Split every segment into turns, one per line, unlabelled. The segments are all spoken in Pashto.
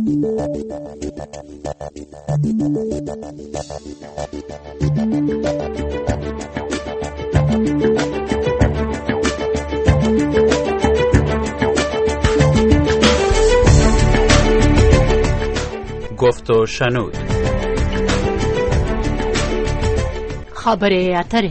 گفت و شنود.
خبره اتره.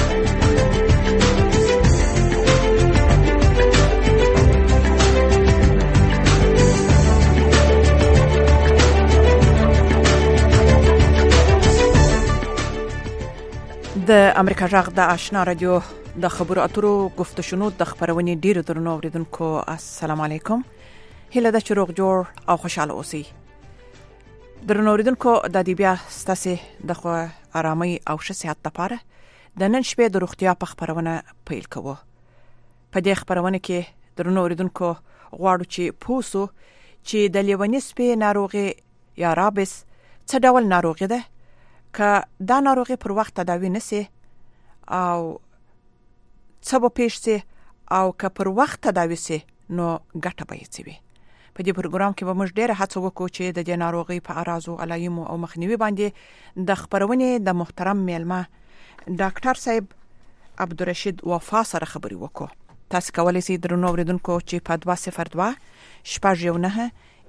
د امریکا غږ د آشنا رادیو د خبرو اترو گفت و شنود د خبرونې ډیرو درنو اوریدونکو السلام علیکم. هیله ده چې روغ جوړ او خوشاله اوسئ. درنو اوریدونکو د دې بیا ستاسو د خو آرامي او ښه صحت لپاره د نن شپې د روغتیا په خبرونه پیل کوو. په دې خبرونه کې درنو اوریدونکو غواړو چې پوسو چې د لیونی سپي ناروغي یا رابس څه ډول ناروغي ده، که دا ناروغي پر وخت تداوی نسی او څه به پیښ سي او که پر وخت تداوی سي نو ګټه به یې څه وي. په دې پروګرام کې به موږ ډېره هڅه وکړو چې د دې ناروغي په اعراضو، علایمو او مخنیوي باندې د خبرونې د محترم میلمه ډاکټر صاحب عبدالرشید وفا سره خبرې وکړو. تاسو کولای شئ درنو اوریدونکو چې په 202 شپږ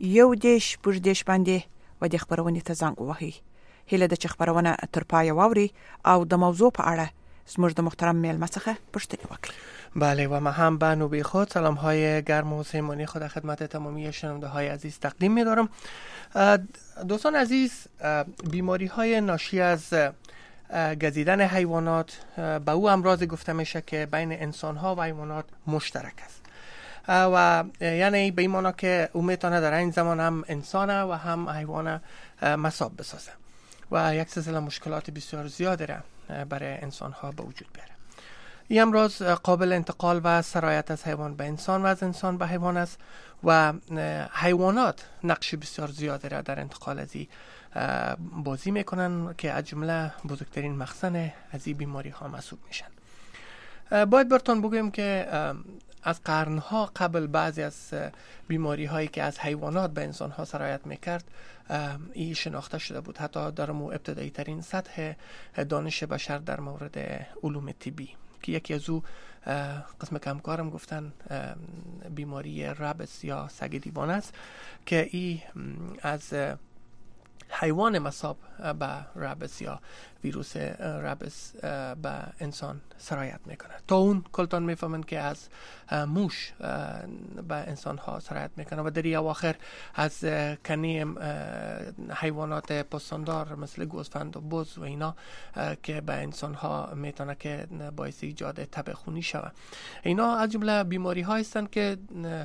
1 باندې و دې خبرونې ته زنګ ووهئ. هیله ده چې خبرونه تر پای واوري او د موضوع په اړه زموږ د محترم میلمه څخه پوښتنه وکړي.
بله و من هم به نوبه خود سلام های گرم و صمیمانه خود خدمت تمامی شنونده های عزیز تقدیم می دارم. دوستان عزیز، بیماری های ناشی از گزیدن حیوانات به او امراض گفته میشه که بین انسان ها و حیوانات مشترک است و یعنی به این معنی که او میتونه در این زمان هم انسان و هم حیوان مصاب بسازه و یک سلسله مشکلات بسیار زیادی را برای انسان ها به وجود بیاره. این امراض قابل انتقال و سرایت از حیوان به انسان و از انسان به حیوان است و حیوانات نقش بسیار زیادی را در انتقال از این بازی میکنن که از جمله بزرگترین مخزن از این بیماری ها محسوب میشن. باید براتون بگویم که از قرنها قبل بعضی از بیماری هایی که از حیوانات به انسان ها سرایت میکرد این شناخته شده بود، حتی در ابتدایی ترین سطح دانش بشر در مورد علوم طبی، که یکی از او قسم که همکارم گفتن بیماری رابس یا سگ دیوانه است که این از حیوان مصاب به رابس یا ویروس رابس به انسان سرایت میکنه. تا اون کلتان میفهمن که از موش به انسان ها سرایت میکنه و در اواخر از کنی حیوانات پستاندار مثل گوسفند و بز و اینا که به انسان ها میتونه که باعث ایجاد تب خونی شود. اینا از جمله بیماری ها هستند که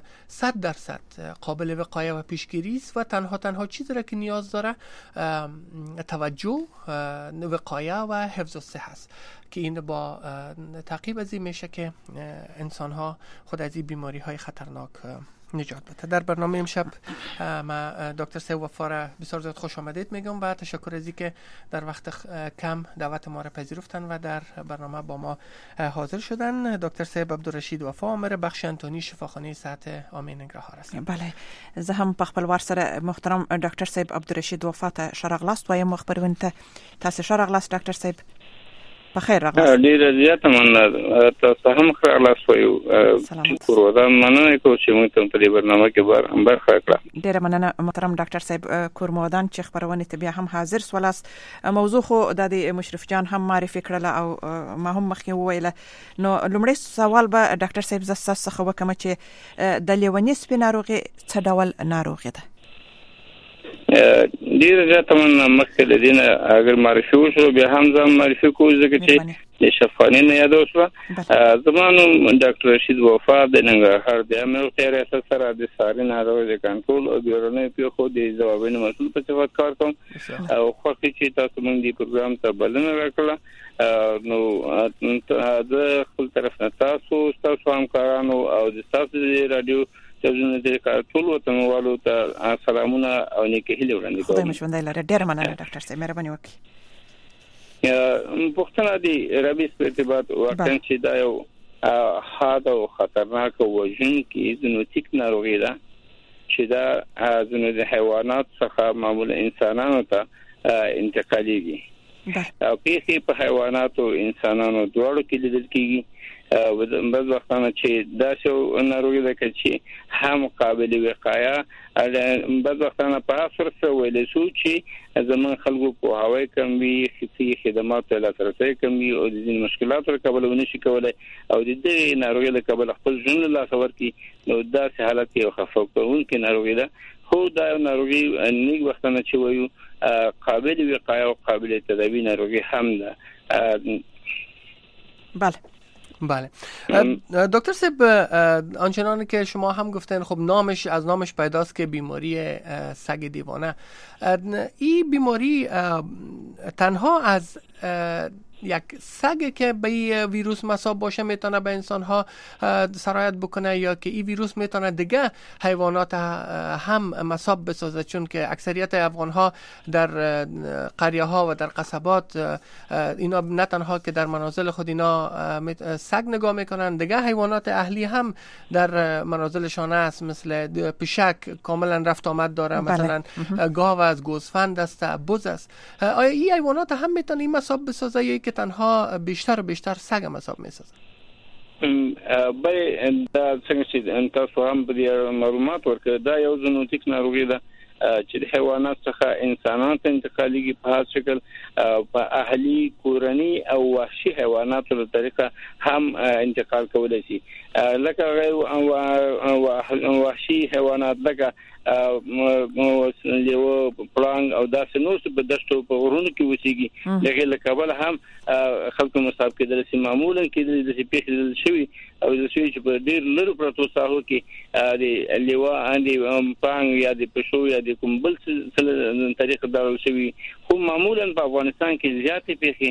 100% قابل وقایه و پیشگیری است و تنها چیزی را که نیاز داره توجه، وقایه و حفظ الصحه است که این با تعقیب از این میشه که انسان ها خود از این بیماری های خطرناک نجات بده. در برنامه امشب ما دکتر صاحب وفا را بسیار زیاد خوش آمدید میگم و تشکر از اینکه در وقت کم دعوت ما را پذیرفتن و در برنامه با ما حاضر شدن. دکتر صاحب عبدالرشید وفا، امر بخش انتونی شفاخانه صحت عامه ننګرهار است.
بله، زه هم په خپل وار سره محترم ډاکټر صاحب عبدالرشید وفا ته شرغلاست وایم. خبرونه ته تاسو شرغلاست ډاکټر صاحب. بخیر راغلاست.
ډیره زیاته مننه. تاسو هم ښه راغلاست وایو. شکر ودا مننه کوم چې موږ ته په دې برنامه کې برخه کړه.
ډیره مننه محترم ډاکټر صاحب کورمودان چې خبرونه ته بیا هم حاضر سولاست. موضوع خو د مشرف جان هم معرفي کړل او ما هم مخکې وویل. نو لومړی سوال به ډاکټر صاحب زسته څخه وکم چې د لیونی سپي ناروغي څه ډول ناروغي ده؟
ډیره زیاته مننه. مخکې د دې نه اگر معرفي وشو بیا هم ځم معرفي کوو ځکه چې د شفاخانې نه یاد وشوه. زما نوم ډاکټر رشید وفا د ننګرهار د عامه روغتیا ریاست سره د ساري ناروغیو د کنټرول او بیورنۍ پیښو د ځوابونو مسؤل په صفت کار کوم او خوښ چې تاسو موږ دې پروګرام ته بلنه راکړه. نو زه خپل طرف نه تاسو همکارانو او د تاسو د رادیو تلویزیون د ټول وطنوالو ته سلامونه او نیکه هیله وړاندې کوم.
خدای مو ژوندی لري. ډیر مننه ډاکټر صاحب، مهرباني وکړئ.
پوښتنه دی رابس په ارتباط واقعا چې دا یو حاد او خطرناک او وژونکې زنوتیک ناروغي ده چې دا زنه د حیوانات څخه معمولا انسانانو ته انتقاليږي او په حیوانات او انسانانو دواړو کې لیدل کیږي بعض وختونه چې دا شو ناروغي ده چې هم قابل وقایه بعض وختونه په اثر سره ویل شو چې زمون خلکو په هواي کموي خصي خدمات له لاسرسي کموي او د دې مشکلاتو کبل ونشي کولای او د دې ناروغي له کبل خپل ژوند له خبر کی نو دا حالت یو خفقون کې ناروغي ده خو دا ناروغي نیک وختونه چې وایو قابل وقایه او قابل تداوی ناروغي هم ده.
بله دکتر صاحب آنچنان که شما هم گفتن خب از نامش پیداست که بیماری سگ دیوانه این بیماری تنها از یک سگ که به این ویروس مصاب باشه میتونه به انسان ها سرایت بکنه یا که این ویروس میتونه دیگه حیوانات هم مصاب بسازه؟ چون که اکثریت افغان ها در قریه ها و در قصبات اینا نه تنها که در منازل خود اینا سگ نگاه میکنن، دیگه حیوانات اهلی هم در منازلشان است، مثل پشک کاملا رفت آمد داره، مثلا گاو از گوسفند است، بز است. آیا این حیوانات هم میتونه این مصاب بسازه یا که تنها بیشتر و بیشتر سگ مصاب میسازه؟
بله دا څنګه چې تاسو هم په معلومات ورکړه دا یو زونوتیک ناروغي ده چې د حیوانات څخه انسانانو ته انتقاليږي په هر شکل په اهلي کورني او وحشي حیواناتو له طریقه هم انتقال کولای شي لکه غیر وحشي حیوانات لکه لیو پړانګ او داسې نور څه په دشتو په غرونو کې وسیږي دغه لکبل هم خلکو مصاب کېدل چې معمولا کېدل د پیښې شوی او د شوی چې په ډیر لرو پروتو ساحو کې د لیو اندي پړانګ یا د پښو یا د کومبل څه طریقه دارل شوی خو معمولا په افغانستان کې زیاتې پیښې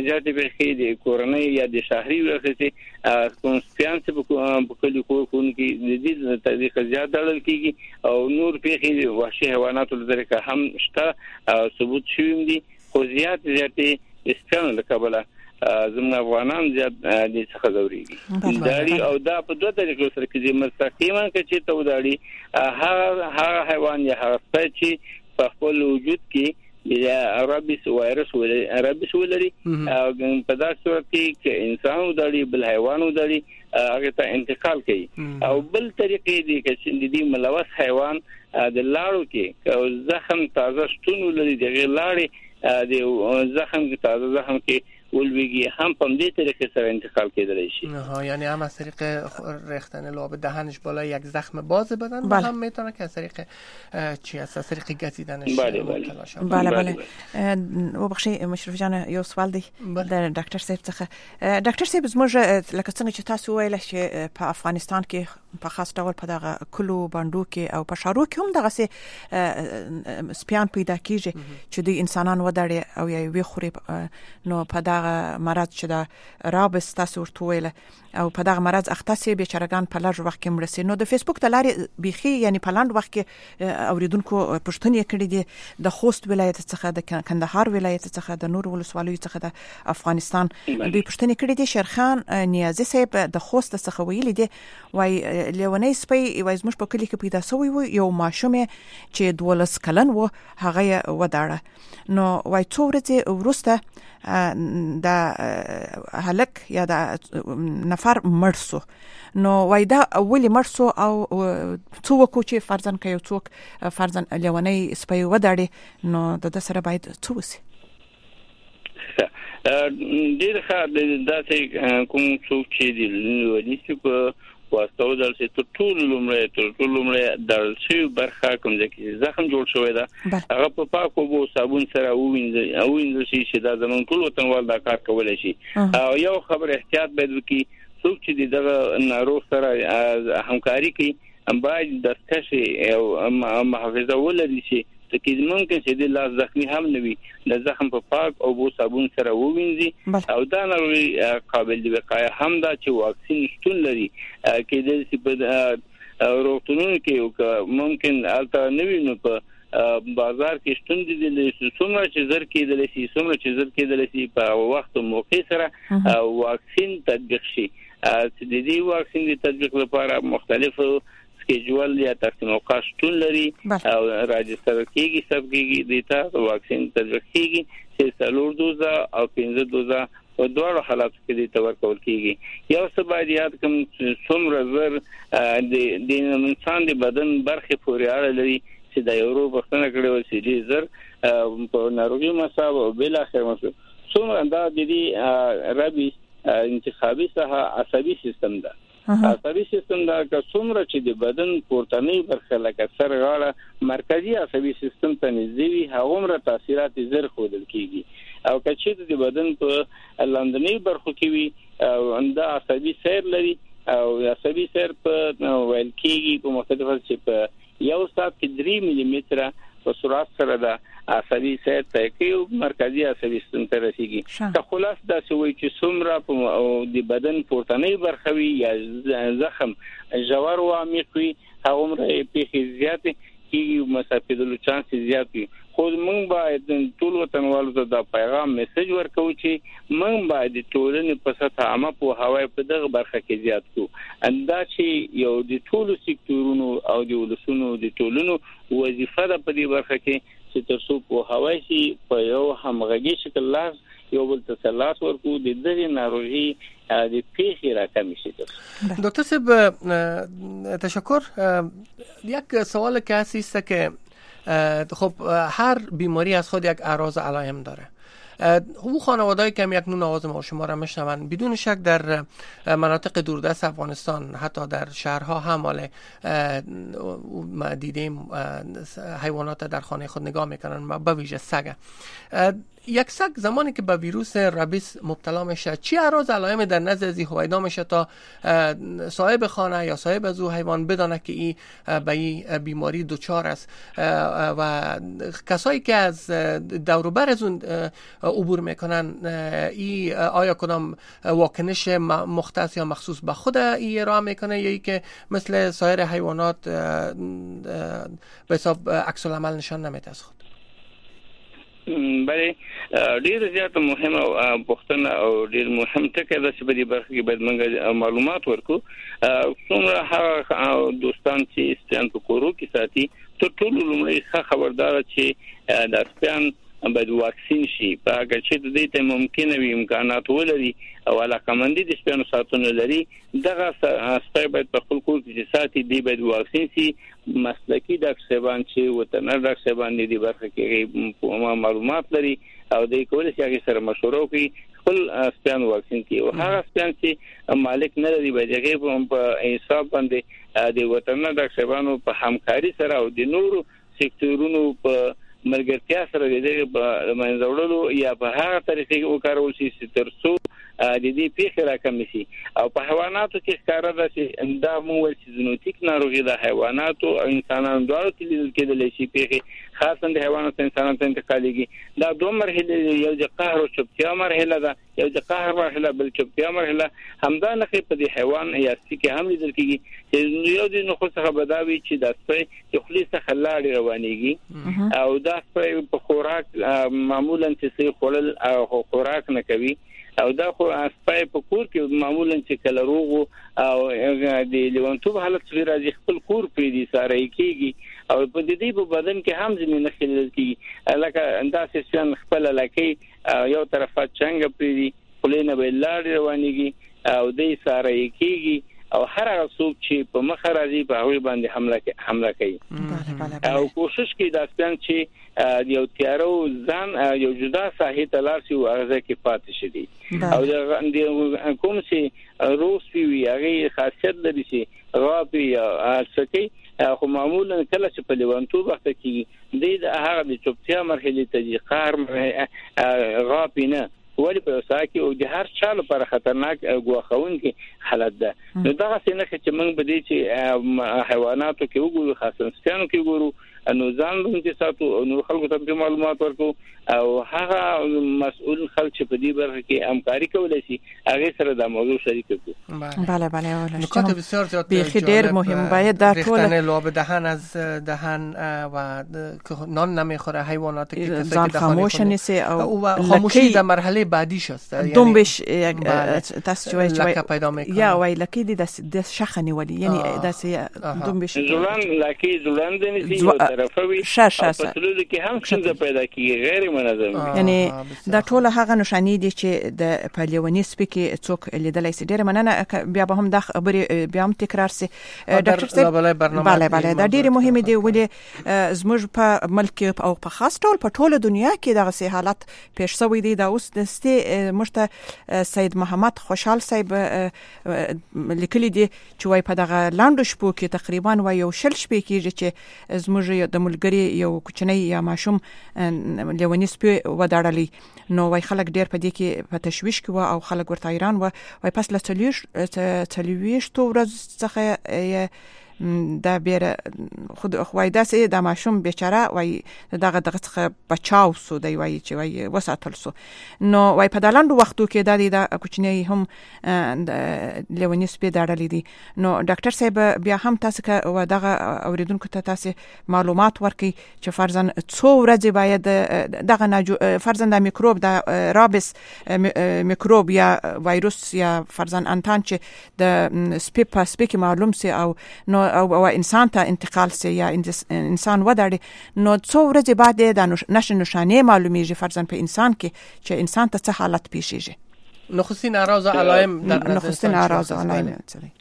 د کورنۍ یا د شهري ورخصي کونسپیانس په کلی کورونو کې د دې طریقه زیات دارل کیږي او نور پیښې وحشي حیواناتو له طریقه هم شته ثبوت شوی دي خو زیاتې استانه لکبله زموږ افغانان زیات دي څخه ضروري داري او دا په دوه طریقو سره کې مستقیما چې ته وداري هغه حیوان یا هغه چې په خپل وجود کې یا رابیس وایرس ولري په داسې صورت کې چې انسان وداري بل حیوان وداري هغه ته انتقال کوي او بل طریقې دي چې د ملوث حیوان د لاړو کې زخم تازه شتون ولري د لاړې د زخم کې ولویگی هم په دې طریقې سره انتقال کېدلی شي.
یعنی هم از طریق ریختن لعاب دهنش بالا یک زخم باز بدن و هم میتونه که از طریق از طریق گزیدنش مبتلا شه.
بله وبخښئ مشرف جان یو سوال دی د ډاکټر صاحب څخه. ډاکټر صاحب زموږ لکه څنګه چې تاسو ویل چې په افغانستان کې په خاص ډول په دغه کلو باندو کې او په شارو کې هم دغه سپیان پیدا کیږي چې د انسانانو ودړي او یا وی خوري نو په دغه مرض چې دا رابس تاسو ورته ویل او په دغه مرض اختصي بیچارهګان په لږ وخت کې مرسي. نو د فیسبوک د لارې بيخي یعنی په لاند وخت کې اوریدونکو پښتنې کړي دي د خوست ولایت څخه د کندهار ولایت څخه د نور ولسوالۍ څخه د افغانستان دوی پښتنې کړي دي. شیرخان نیازي صاحب د خوست څخه ویلي دي وای لیونی سپي وای زموږ په کلی کې پیدا شوی و یو ماشوم چې 12 کلن و هغه وداړه نو وای څو ورځې وروسته د هلک یا د نفر مرسو نو وای دا اولی مرسو او څوک چې فرضاً کوي څوک فرضاً لیونی سپي وداړي نو د سره باید څه وسی
ډیر ښه د کوم څوک چې د ونیسي په واسطه دل چې ټول لومړی د شی برخه کوم ځکه زخم جوړ شوی دا هغه په پاکو بو صابون سره وینځل شي چې دا زمون ټول وطنوال دا کار کولای شي او یو خبر احتیاط باید وکړي څوک چې دغه ناروغ سره همکاري کوي باید دستکشي او محافظه ولري شي چې ممکن چې د لاس زخمی هم نوي د زخم په پاک او بو صابون سره ووینځي او دا ناروغي قابل دی وقایه هم دا چې واکسین شتون لري کې د په روغتونونو کې ممکن البته نوي نو په بازار کې شتون دي د څومره چې زر کېدل شي په وخت او موقع سره واکسین تطبیق شي. د دې واکسین د تطبیق لپاره مختلفو سکیجول یا تقسیم اوقات شتون لري او راجستر کیږي سب کیږي دیتا واکسین تطبیق کیږي چې 4 دوزه او 15 دوزه او دوه حالات کې د تور کول کیږي یو څه باید یاد کوم څومره زر د انسان د بدن برخه پورې اړه لري چې د یورو وختونه کړي و چې د زر په ناروغي مصاب او بل اخر مصاب څومره دا د دې ربي انتخابي ساحه عصبي سیستم ده عصبي سیستم دا که څومره چې د بدن پورتنی برخه لکه سر غاړه مرکزی عصبي سیستم ته نږدې وي هغومره تاثیرات زر ښودل کیږي او که چې د بدن په لاندنی برخو کې وي دا عصبي سیر لري او عصبي سیر په ویل کېږي په مختلفو چې په یو ساعت کې 3 ملي متره په سرعت سره دا عصبي سیر ته کې مرکزی عصبي سیستم ته رسیږي که خلاص دا سوي چې څومره په د بدن پورتنی برخه وي یا زخم جوار او عمیق وي هغومره پیښې زیات کیږي مسافرولو چانس زیات وي خو موږ باید ټول وطنوالو ته دا پیغام میسج ورکو چې موږ باید ټولنې په سطح عامه په هوای په دغه برخه کې زیات کو اندا چې یو د ټولو سکتورونو او د ولسونو د ټولنو وظیفه ده په دې برخه کې چې تاسو په هوای شي په یو همغږي شکل لاس یو بل تسلط ورکو د دې ناروغي د پیښې راکمې شي.
دکتر صاحب تشکر. یک سوال که هست که خب هر بیماری از خود یک اعراض علائم داره. او خانواده‌ای که یک نون آواز ما شما را میشنون بدون شک در مناطق دوردست افغانستان حتی در شهرها هم ما دیدیم حیوانات در خانه خود نگاه میکنن به ویژه سگ. یک سگ زمانی که به ویروس ربیس مبتلا میشه چی اعراض علائم در نزد از هویدا میشه تا صاحب خانه یا صاحب از او حیوان بدانه که این به این بیماری دچار است و کسایی که از دور و بر از اون عبور میکنن ای آیا کدام واکنش مختص یا مخصوص به خود ای ارائه میکنه یا ای که مثل سایر حیوانات به حساب عکس العمل نشان نمیده از خود؟
بله ډیر زیات مهمه پوښتنه او ډیر مهم ټکی ده چې په دې برخه کې باید موږ معلومات ورکو. څومره هغه دوستان چې ستان په کورو کې ساتي ټول لومړی خبردار چې د سپیان باید واکسین شي په هغه چې د دې ته ممکنه وي امکانات ولري او علاقمندي د سپیانو ساتنه لري دغه سپی باید په خپل کور کې ساتي دی باید واکسین شي. مسلکی ډاکټران چې وترنر ډاکټران دي برخه کې معلومات لري او د کولای شي سره مشوره وکړي خپل سپیان واکسین کوي او هغه سپیان چې مالک نه لري باید هغه په حساب باندې د وترنر ډاکټرانو په همکاري سره او د نورو سکتورونو په ملګرتیا سره د منځوړلو یا په هغه طریقې وکړول شي ترڅو د دې پیښه راکمې شي. او په حیواناتو کې ښکاره ده چې دا موږ چې زنوتیک ناروغي د حیواناتو او انسانانو دواړو کې لیدل کېدلی شي. پیښې خاصا د حیواناتو انسانانو ته انتقالېږي. دا دوه مرحلې یو د قهر او چوپتیا مرحله ده یو د قهر مرحله بل چوپتیا مرحله همدا نخې په دې حیوان یا سپي کې هم لیدل کېږي چې یو د نخو څخه بداوي چې د سپي د خولې څخه لاړې روانېږي او دا سپي په خوراک معمولا چې خوړل او خوراک نه کوي او دا خو سپي په کور کې معمولا چې کله روغ او د لیونتوب حالت څخه راځي خپل کور پیډي ساره کیږي او په دې په بدن کې هم ځینې نخیل کیږي لکه انداسې څنګه خپل لکه یو طرفه څنګه پیډي خلینه به لاړ روانيږي او دې ساره کیږي او هر هغه څوک چې په مخ راځي په هغه باندې حمله کوي او کوشش کوي دا چې یو تیارو ځان یو جدا ساحه تلار شي او هغه کې پاتې شي او د کوم چې روس وی هغه خاصیت لري چې غاپي سکی خو معمولا کله چې په لیوانتوب وخت کې د هغه د چوپتیا مرحله ته قهر غاپي نه ولی په وساکي او د هر چا لپاره خطرناک غوښون کې حالت ده. نو دا څنګه چې موږ به دي چې حیواناتو کې وګورو خاصه سپیانو کې وګورو نو ځان باندې ساتو نو خلکو ته معلومات ورکو او هغه مسؤل خلک چې په دې برخه کې همکاري کولای شي هغه سره د موضوع شریک کړو.
بله
نکات بسیار زیاد
خیلی مهم باید در طول
لعاب دهن از دهن و نان نمیخوره حیوانات که
زن خاموش نیست
او خاموشی در مرحله بعدیش است
دنبش یک دست جوی
لکه پیدا میکنه
یا وای لکی دی دست شخنی ولی یعنی دست دنبش
زولان لکی زولان دنیسی یو طرفوی پسلو که هم څنګه پیدا کیږي غیر منظم
یعنی دا ټول هغه نشانی دي چې د پهلواني سپیکي څوک لیدلای سي. ډېر مننه. بیا به هم د خبرې بیا هم تکرار سي ډاکټر صاحب. بله دا ډېر مهم دي ولې زموږ په ملک او په خاص ډول په ټوله دنیا کې دغه سي حالت پیښ شوی دي. دا اوس د مشته سید محمد خوشحال صاحب لیکلي دي چې وای په دغه لاندو شپو کې تقریبا وای یو شل شپې کېږي چې زموږ د ملګری یو کوچنی یا ماشوم لیونی سپی وداړلی. نو وای خلک ډېر په دې کې په تشویش کې او خلک ورته ایران وای پس له تلويشتو ورځ څخه دا بیر خود خوای داسې د ماشوم بیچاره وای دغه څخه بچاو سو دی وای چې وای وساتل سو. نو وای په دلاندو وختو کې د کوچنی هم لیونی سپی داړلې دي. نو ډاکټر صاحب بیا هم تاسو که و دغه اوریدونکو ته تاسو معلومات ورکړي چې فرضاً څو ورځې باید دغه فرضاً د میکروب د رابس میکروب یا وایروس یا فرضاً انتان چې د سپی کې معلوم سي او نو او انسان ته انتقال سي یا انسان وداړي نو څو ورځې بعد د نشانه معلومیږي فرضاً په انسان کې چې انسان ته څه حالت پیښیږي.
نخستین اعراض علائم در
نخستین اعراض علائم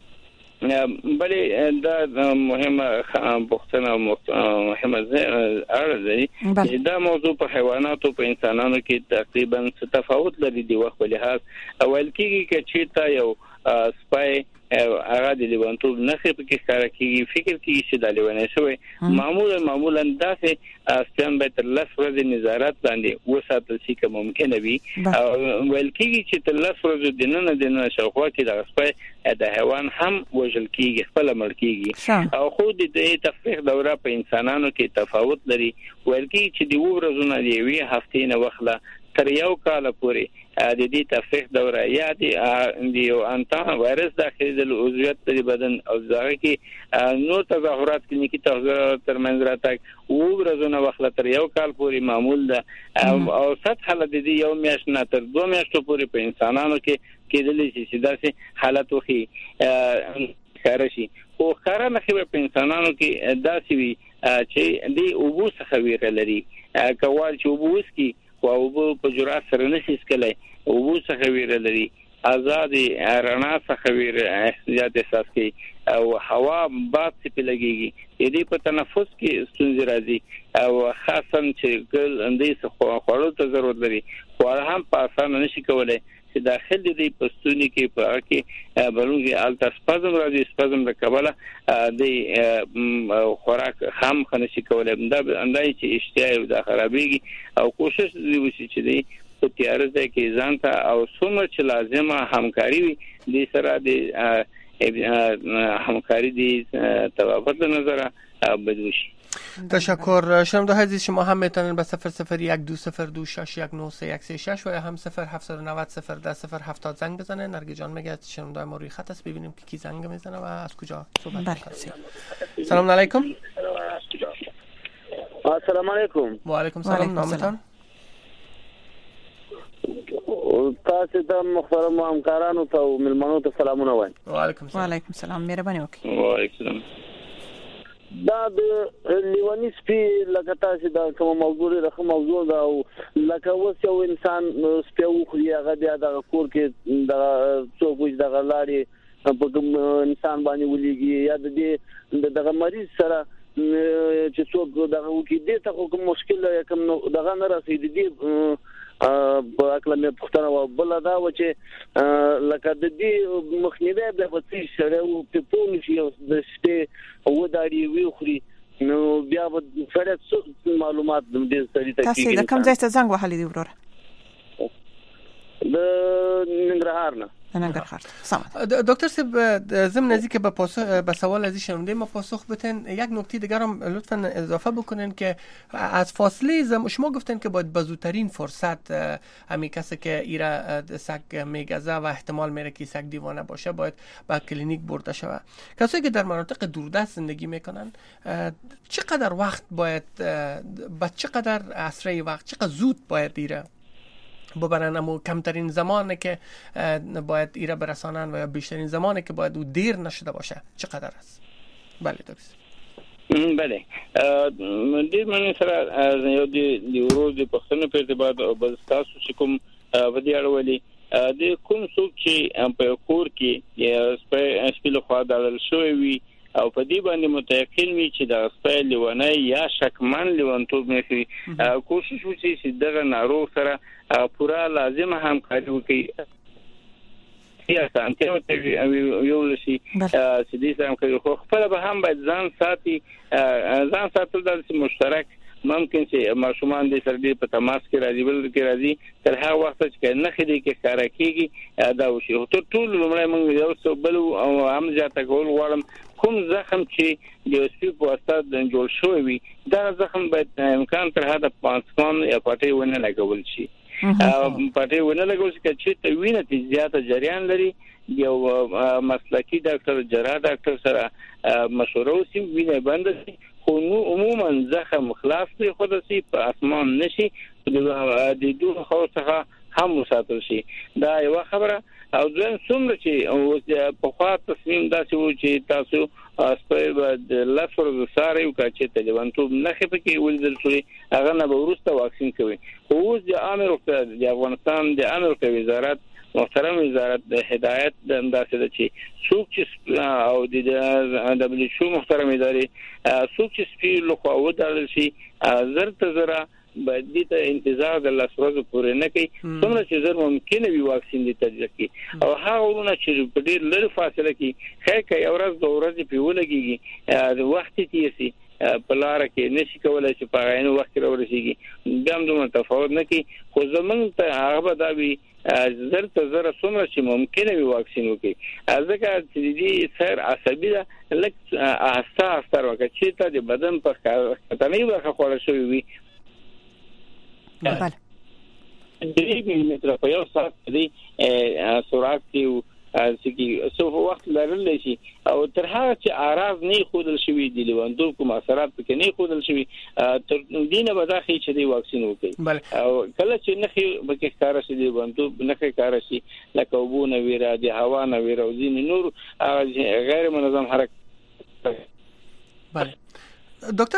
بله دا مهمه پوښتنه مهمه ارزي. دا موضوع په حیوانات او په انسانانو کې تقریبا تفاوت لري د وخت په لحاظ. اول کې چې تا یو سپای هغه د لیوانتوب نخې په کې ښکاره کیږي فکر کیږي چې د لیوانې شوی معمولا داسې سپیان به تر 10 ورځې نظارت باندې وساتل شي که ممکنه وي. ویل کیږي چې تر 10 ورځې دننه شاوخوا کې د سپای د حیوان هم وژل کیږي خپل مړ کیږي او خو د تفریح دوره په انسانانو کې تفاوت لري. ویل کیږي چې د ورځونو دی وی هفتې نه وخله تر یو کال پورې د دې تفریح دوره یا د یو انتان وایرس داخلي د عضویت د بدن او ځای کې نور تظاهرات کلینیکی تظاهرات ترمنځ راتګ ورځونه وخت تر یو کال پورې معمول ده او سطح حالت د یو میاشت نه تر 2 میاشتو پورې په انسانانو کې کېدلی شي چې داسې حالت وخی خارشي او خارنه خو په انسانانو کې داسې وي چې د اوبو څخه ویره لري کول چې اوبوس کې او په جرأت سره نشي سکلای او څخه ویره لري آزاد رڼا څخه ویره احتیاط احساس کوي او هوا باد څخه لګيږي دې په تنفس کې ستونزې راځي او خاصا چې ګل اندې څخه خورو ته ضرورت لري خو هم په اسانه نشي کولای چې داخل دې پستونی کې په کې بلونګي الټا سپازم راځي سپازم د کبله د خوراک هم خنشي کولای دا اندای چې اشتیا د خرابېږي او کوشش دې وشي چې دې په تیار ځای کې ځان ته او څومره چې لازمه همکاري وي د سره د همکاري دې توافق نظر بدوشي.
تشکر. شنونده عزیز شما هم میتونید به 00120266193136 و یا هم 0790 زنگ بزنید. نرگس جان میگه شنونده ما روی خط است ببینیم که کی زنگ میزنه و از کجا صحبت میکنه. سلام علیکم.
السلام علیکم.
و علیکم سلام. نامتان؟
تاسو ته محترم همکارانو ته او ملمنو ته سلامونه وایم.
و علیکم سلام.
و علیکم سلام. مهرباني وکړئ.
و علیکم سلام.
دا د لیونی سپی لکه تاسو دا کوم موضوع لري موضوع دا لکه اوس یو انسان سپی وخوري هغه بیا د کور کې د څوک د غلاړي په کوم انسان باندې ولېږي یا د دغه مریض سره چې څوک دغه وکړي دې ته کوم مشکل یا کوم دغه نه رسیدي دي په اکل مې پښتنه و بل دا و چې لکه د دې مخنیوي به وڅې سره او په پون شي د شپې و داړي وی خوري نو بیا به سره معلومات د دې سړي ته
تاسو د کوم ځای ته زنګ وهلی دی ورور؟
د ننګرهار نه.
ننګرهار. سلام.
دکتر صاحب ضمن از که به سوال از شنونده ما پاسخ بتین، یک نکته دیگر هم لطفا اضافه بکنین که از فاصله شما گفتن که باید بزودترین فرصت همین کسی که ایرا سگ میگزه و احتمال میره که سگ دیوانه باشه باید به کلینیک برده شود. کسایی که در مناطق دوردست زندگی میکنن چقدر وقت باید با چقدر اسرع وقت چقدر زود باید ایرا ببرن، اما کمترین زمانی که باید ایره برسانن و یا بیشترین زمانی که باید او دیر نشده باشه چقدر است؟ بله دکتر.
بله دې معنی سره یو دی ورو د پښتنو په ارتباط او بل تاسو چې کوم ودی اړولې د کوم څوک چې په کور کې سپیل خوا دلل شوی وي او په دې باندې متيقن وي چې د سپیل لیونه یا شکمن لیونتوب نه کوي، کوشش وکړي چې دغه ناروغ سره پورا لازم همکاري وکړي. یا څنګه ته یو لسی چې دې سره کوي خو خپل به هم باید ځان ساتل د مشترک ممکن چې ماشومان دې سره دې په تماس کې راځي بل کې راځي تر هغه وخت چې نه خېدي کې کار کوي دا وشي. ټول لمړی موږ یو څه بل او هم ځاته کول غواړم کوم زخم چې د سپي په واسطه جوړ شوی وي دا زخم باید امکان تر حد پانسمان یا پټي ونه لګول شي. پټي ونه لګول شي چې ته وینې ته زیاته جریان لري یو مسلکی ډاکټر جراح ډاکټر سره مشوره وشي وینې بند شي خو نو عموما زخم خلاص دی خو د سي په اسمان نشي د دوه خو څخه هم وساتل شي. دا یو خبره او ځین څومره چې په خوا تصمیم داسې و چې تاسو سپه د لاسور د ساره یو کاچې ته لیوانتوب نه خپه کې ولدل شوی هغه نه به ورسته واکسین کوي. خو اوس د امر د افغانستان د امر وزارت محترم وزارت د هدایت د انداسه د چې څوک چې او د WHO محترم ادارې څوک چې سپي لخوا ودل شي زره باید دې ته انتظار د لاسورو پورې نه کوي څومره چې زر ممکنه وي واکسین دې تجربه کوي او هغه ورونه چې په ډېر لږ فاصله کې خیر یو ورځ د ورځې په ولګيږي د وخت تیسي په لار کې نشي کولای چې په عین وخت راورسیږي دم دومره تفاوت نه کوي خو زمونږ ته هغه دا وی زر څومره چې ممکنه وي واکسین وکړي ځکه چې دې سر عصبي ده لکه حساس تر وخت چې ته د بدن په خطرناک برخه خوړل شوی وي
بله
3 متر په یو ساعت کې سرعت کې چې څو وخت لرل شي او تر هغه چې اعراض نه خودل شوی دی لیواندو کوم اثرات پکې نه خودل شوی تر دینه بداخي چې دی واکسین وکړي او کله چې نه پکې کار شي دی لیواندو نه کار شي لکه وبونه ویرا دی هوا نه ویرا او ځین نور غیر منظم حرکت.
بله دکتر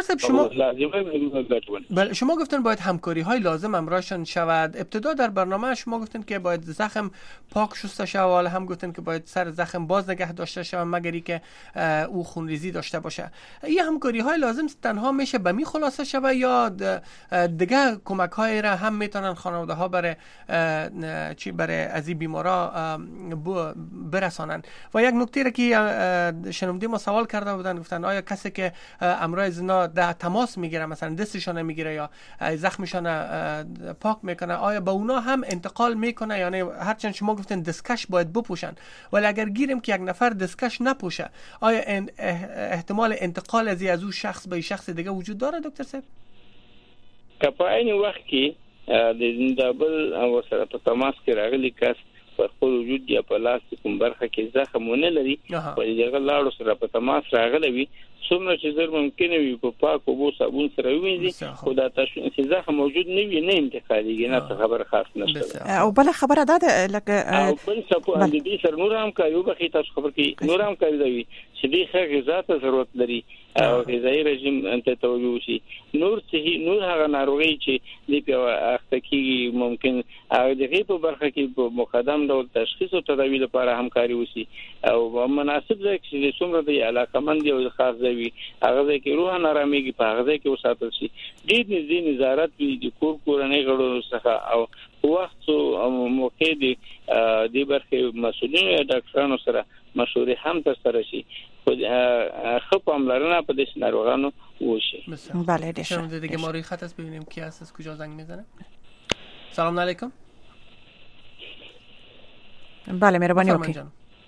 صاحب شما گفتن باید همکاری های لازم همراهشان شود. ابتدا در برنامه شما گفتن که باید زخم پاک شسته شود، هم گفتن که باید سر زخم باز نگه داشته شود مگری که او خونریزی داشته باشه. این همکاری های لازم تنها میشه به می خلاصه شود یا دیگه کمک های را هم میتونن خانواده ها برای از این بیمارا برسانن؟ و یک نکته را که شنونده ما سوال کرده بودن گفتن آیا کسی که امراض زنا در تماس میگیره مثلا دستشون میگیره یا زخمشون پاک میکنه آیا به اونا هم انتقال میکنه؟ یعنی هرچند شما گفتن دستکش باید بپوشن ولی اگر گیریم که یک نفر دستکش نپوشه آیا احتمال انتقال از او شخص به شخص دیگه وجود داره دکتر صاحب؟
که په عین وخت کې د دبل او سره په تماس کې راغلي کس په خپل وجود یا په لاس کوم برخه کې زخمونه لري په دغه لاړو سره په تماس راغلي وي څومره چې زر ممکنه وي په پاک او صابون سره وینځي خو دا تاسو چې زخم موجود نه وي نه انتقاليږي نه خبر خاص نشته.
او بل خبره ده لکه
او بل څه په دې سره نور هم کوي به تاسو خبر کې نور هم کوي چې دې ښه غذا ته ضرورت لري او غذایی رژیم انت توجه شي نور هغه ناروغي چې دې په اخته کې ممکن هغه دغه په برخه کې په مقدم ډول تشخیص او تداوی لپاره همکاري وشي او مناسب ځای چې څومره د علاقمند او خاص ځای هغه کې روح نارامي په هغه کې وساتل شي دې دې نظارت د کورنۍ غړو څخه او وخت او موقع دې برخه مسؤلین ډاکټرانو سره مشورې هم تر سره شي خو پاملرنه په دې ناروغانو وشي.
بله
شما دیگه ما روی خط است ببینیم کی هست از کجا زنگ میزنه. سلام علیکم.
بله مهربانی وکړئ.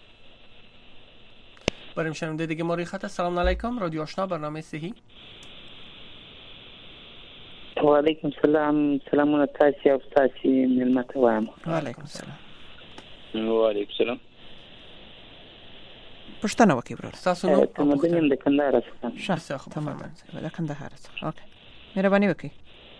بریم شنونده دیگه ما روی خط. سلام علیکم، رادیو آشنا، برنامه صحی.
و علیکم سلام. سلامونه تاسو او تاسو ملمت وایم.
و علیکم سلام.
و علیکم سلام.
پښتنه وکي برور.
تاسو نو
تمدن د کندهار څخه.
ښه تمام د کندهار څخه. اوکې. مهرباني وکړئ.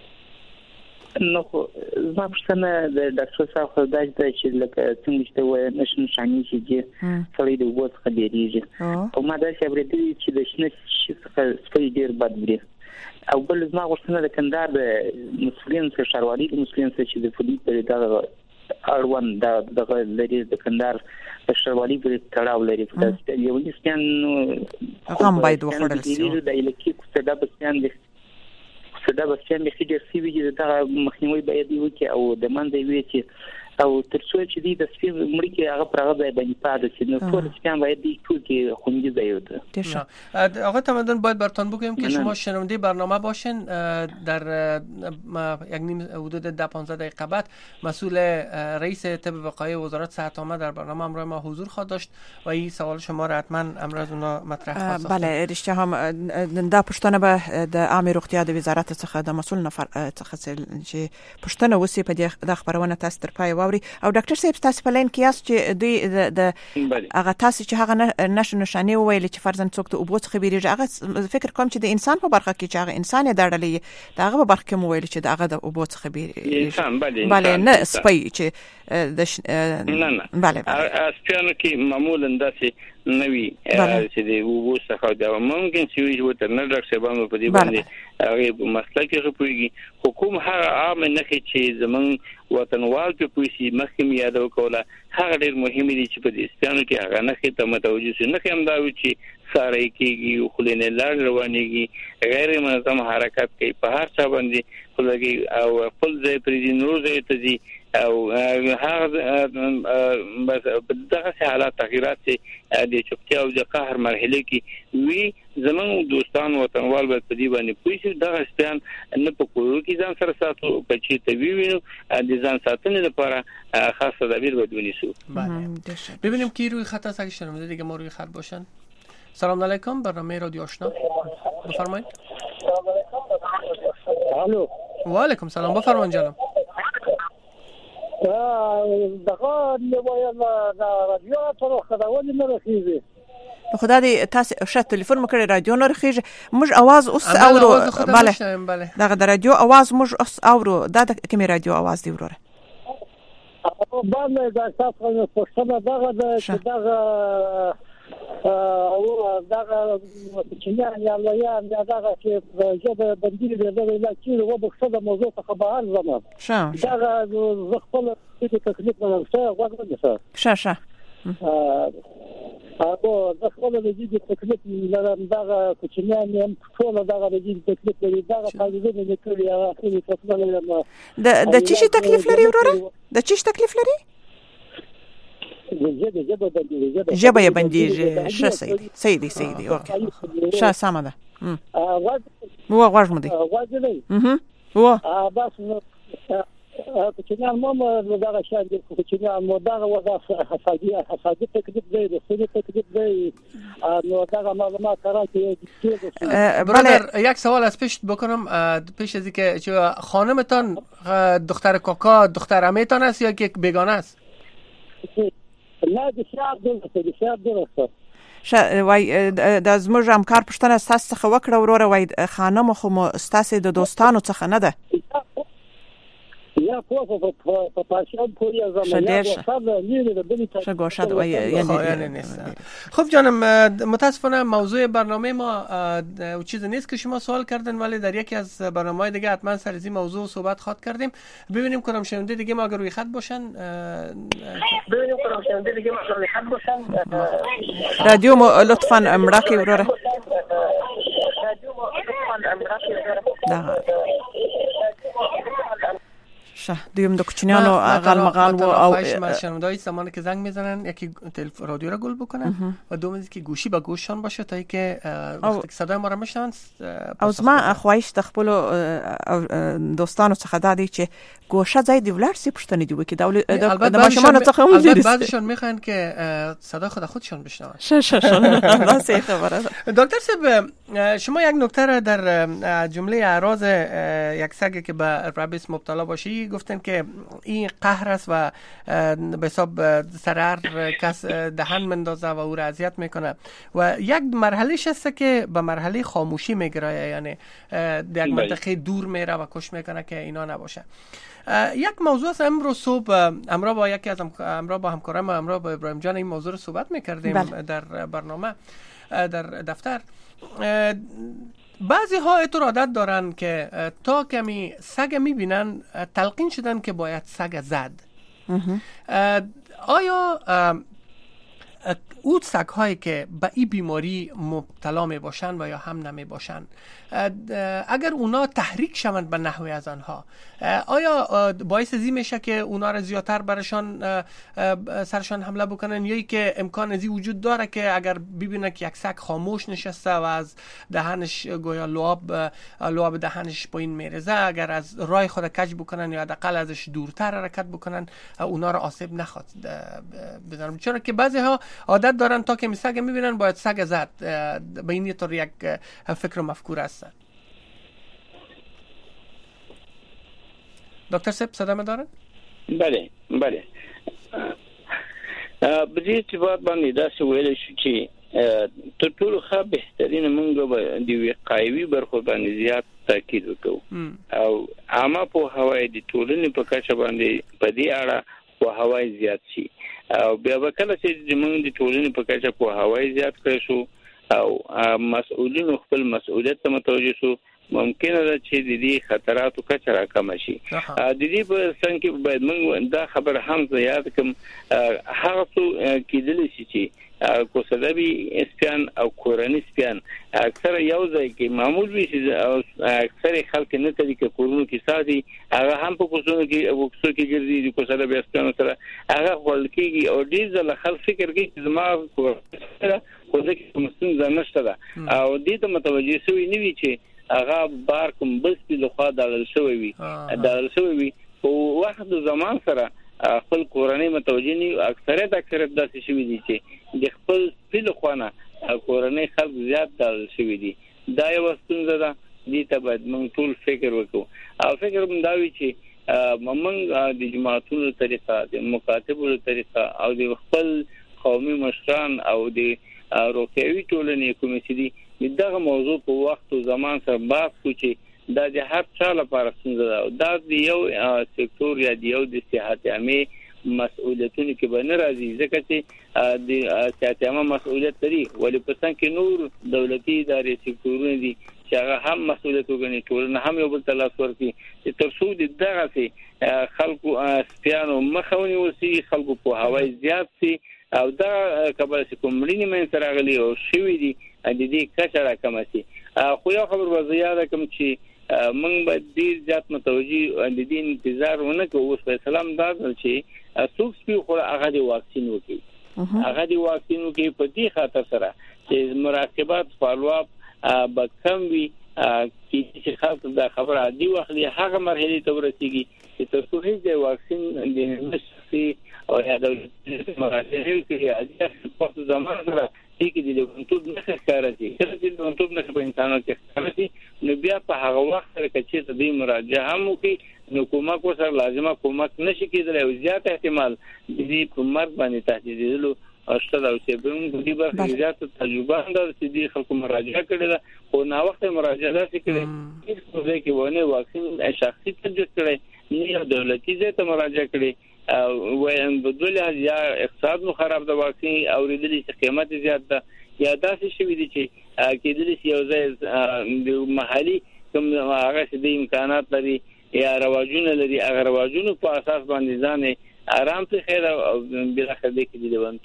نو زما پښتنه د ډاکټر صاحب خدای دې چې لکه څنګه چې وایي نشانی چې سړی د وګت خبرېږي. او ما دا چې برېدي چې د شنه څخه سپي ډیر بد وي. او بل زما غوښتنه د کندهار د مسلمان څخه شاروالي د مسلمان څخه چې د فولي پر دغه اړوند دغه لري د کندهار په شاروالي پر تړاو لري. په یو لسیان
هم باید وخړل شي.
د الکتریک څخه د بسیان د دا بسیان د خېجر سی وی چې دا مخنیوي باید وکړي او د منځ وی چې او ترڅو چې د سپین مړی کې هغه پرغه ځای باندې پاتې شي نو ټول سپین باید د ټول کې خوندي ځای وته.
آقا تمدن باید براتون بگویم که شما شنونده برنامه باشین. در یک نیم حدود 10-15 دقیقه بعد مسئول رئیس طب وقایع وزارت صحت عامه در برنامه همراه ما حضور خواهد داشت و این سوال شما را حتما امروز اونا مطرح خواهد ساخت.
بله رشته هم دا پښتنه به د عامه روغتیا د وزارت څخه د مسؤل نفر څخه چې پښتنه وسی په د خبرونه تاسو تر پای واوري. او ډاکټر صاحب تاسو په لین کې یاست چې دوی د هغه تاسو چې هغه نشانه ویل چې فرضاً څوک ته اوبو څخه بیریږي هغه فکر کوم چې د انسان په برخه کې چې هغه انسان یې دړلې دا هغه په برخه کې مو ویل چې دا هغه د اوبو څخه بیریږي
انسان.
بله نه سپي چې د
نه
بله
سپیانو کې معمولا داسې نوی چې د اوبو څخه دا ممکن چې وي وترنل ډاکټر صاحب په دې باندې هغه مسله کې خپويږي. حکومت هغه عام نه کې چې زمون وطنوال په پوسی مخکې یادو کوله هغه ډیر مهم دي چې په دې ستانو کې هغه نه کې ته متوجه شي. نه هم دا و چې ساري کېږي خلینه لار روانيږي غیر منظم حرکت کوي په هر څه باندې خلګي او خپل ځای پر دي نور ځای ته دي او هغه بس دغه حالات تغیرات د چپتیا او د قهر مرحله کې وی زمون دوستان وطنوال به په دې باندې پوښي دغه ستان نه په کورو کې ځان سره ساتو په چې ته وینو د ځان ساتنې لپاره خاصه تدابیر باید ونیسو.
ببینیم کی روی خط است. اگه شنونده دیگه ما روی خط باشن. سلام علیکم، برنامه رادیو آشنا بفرمایید.
الو
و علیکم سلام، بفرمایید جناب.
دغه نیوایل رادیو ته خداوند نه رسیږي.
خدا دې تاسو شته تلیفون مکړی رادیو نه رخیږي موږ आवाज اوس اورو. بله دغه د رادیو आवाज موږ اوس اورو. دا د کومې رادیو आवाज دی وروره؟
باندې دا تاسو په پښتنه دغه او دغه چې یا دغه چې جبه بندي دغه لا چې و بخښه د موضوع څخه بهر زموږ دغه خپل تکلیف نه څه وګورئ
شه
او د خپل د دې تکلیف لرم دغه کوچنیان هم ټول دغه د دې تکلیف لري دغه فایده نه کوي هغه خپل څه لري.
د چی تکلیف لري وروره؟ د چی تکلیف لري؟ جبه یې بندیږي. ښه سیدی اوکې ښه سمه ده. و غواړم مو دی و
بس کوچنیان مو دغه شان دي کوچنیان مو دغه وضع حسادي تکلیف دی د سړي تکلیف دی نو دغه معلومات راکړي.
برادر یک سوال از پیش بکنم پیش از اینکه خانمتان دختر کاکا دختر عمه‌تان است یا یک بیگانه است؟
نه بسیار درسته.
وای د زموږ همکار پښتنه ستاسو څخه وکړه وروره وای خانم خو مو ستاسو د دوستانو څخه نه ده.
یا په پاشان پوری زمانه
شگوشد و
یعنی نیست. خب جانم متاسفانه موضوع برنامه ما چیزی نیست که شما سوال کردن ولی در یکی از برنامه‌های دیگه حتما سر از این موضوع صحبت خواهد کردیم. ببینیم کدام شنونده دیگه ما اگر روی خط باشن
رادیو لطفاً امراکی وروره دویم د کوچنیانو غالمغال
او شنوندای زمانی که زنگ میزنن یکی رادیو را گل بکنن و دوم که گوشی به گوششان باشه تا اینکه وقتی صدای ما را میشنون.
او زما خواهش د خپل دوستانو څخه دا دی چې گوشه ځای دی ولر سی پښتنې دی وکي د ماشومان څخه هم
البته بعضیشون میخوان که صدا خودشون بشنون.
دا څه خبره ده.
دکتر صاحب شما یک نکته را در جمله اعراض یک سگ که به ربیس مبتلا باشی گفتن که این قهر است و به حساب سر هر کس دهن مندازه و او را اذیت میکنه و یک مرحله است که به مرحله خاموشی میگرایه، یعنی در یک منطقه دور میره و کش میکنه که اینا نباشه. یک موضوع است امروز صبح امروز با یکی از امروز با همکارم امروز با ابراهیم جان این موضوع رو صحبت میکردیم در برنامه در دفتر. بعضی ها اعتراض عادت دارن که تا کمی سگ میبینن تلقین شدن که باید سگ زد. آیا اون سگ هایی که به این بیماری مبتلا می باشن و یا هم نمی باشن اگر اونا تحریک شوند به نحوی از آنها آیا باعث زی میشه که اونا را زیادتر برشان سرشان حمله بکنن یا که امکان زی وجود داره که اگر ببینن که یک سگ خاموش نشسته و از دهنش گویا لعاب دهنش پایین میرزه اگر از راه خود کج بکنن یا حداقل ازش دورتر حرکت بکنن اونا را آسیب نخواد بزنن؟ چرا که بعضی ها عادت دارن تا که سگ میبینن باید سگ زد، به این طور یک فکر و مفکوره است. دکتر صاحب صدا می دارن؟
بله بجید چې باید باندې داسې ویل شو چې تر ټولو ښه بهترین موږ به د وقایوي برخو باندې زیات تاکید وکړو او عامه پوهاوی د ټولنې په کچه باندې په دې اړه پوهاوی زیات شي او بیا به کله چې موږ د ټولنې په کچه پوهاوی زیات کړو شو او مسؤلین خپل مسؤلیت ته متوجه شو ممکنه ده چې د دې خطراتو کچه راکم شي. د دې په څنګه کې باید موږ دا خبر هم زیات کوم هغه څه کېدلی شي چې کوسدبي سپیان او کورنی سپیان اکثر یو ځای کې معمول وي چې اکثر خلک نه تدي کې کورونو کې ساتي هغه هم په کوڅو کې ګرځي د کوسدبي سپیان سره هغه خپل کې او ډیر ځله خلک فکر کوي چې زما خو ځکه مسلمان ځنشته ده او دې ته متوجه شوی نه وي چې هغه بار کوم بس په لخوا دالل شوی وي په وخت زمان سره خپل کورنۍ متوجه نه اکثریت داسې شوی دي چې د خپل په لخوا نه کورنۍ خلک زیات دالل شوی دي. دا یو ستونزه ده، دې ته باید موږ ټول فکر وکړو او فکر هم دا وي چې موږ د جماعتونو طریقه د مکاتبو طریقه او د خپل قومي مشران او د روغتیايي ټولنې کومې چې دي دغه موضوع په وخت او زمان سره بحث کوي دا د هر چا لپاره څنګه ده دا د یو سکتور یا د یو د صحت عامه مسؤلیتونو کې به ناراضي ځکه چې د صحت عامه مسؤلیت لري ولې په څنګه کې نور دولتي ادارې سکتورونه دي چې هغه هم مسؤلیت وګڼي ټولنه هم یو بل ته لاس ورکړي چې تر څو د دغه خلکو سپیانو مخاوني وسی خلکو په هواي زیات سي او دا کبل چې کومړینی من سره غلي او شوی دي د دې کچه راکم شي. خو یو خبر وزیاده کوم چې موږ به ډیر زیات متوجي د دې انتظار ونه کوو په سلام دا چې څوک سپي خو هغه د واکسین وکړي په دې خاطر سره چې مراقبات فالواب به کم وي چې خاص دا خبره عادي واخلي هغه مرحله ته ورسیږي چې تر څو هیڅ واکسین د نشي او یا د مرحله کې عادي په زمانه سره چې د لومړیتوب نه ښکاري چې د لومړیتوب نه په انسانانو کې ښکاري نو بیا په هغه وخت سره چې د دې مراجعه هم کوي نو کومک سره لازمه کومک نشي کېدلی او زیات احتمال د دې په مرګ باندې تهدیدولو اشتدا او چې په دې برخه زیات تجربه انداز چې د خلکو مراجعه کړې ده خو نا وخت مراجعه داسې کړې چې کې ونه واکسین شخصي تجربه کړې نه دولتي ځای ته مراجعه کړې او بدل یا اقتصاد مو خراب د واکسین او ریدلې چې قیمت زیات ده یا داسې شوی دي چې کېدلی شي یو ځای د محلي کوم هغه چې د امکانات لري یا رواجونه لري هغه رواجونو په اساس باندې ځان آرام ته خیر او بل خدای کې دی ونټو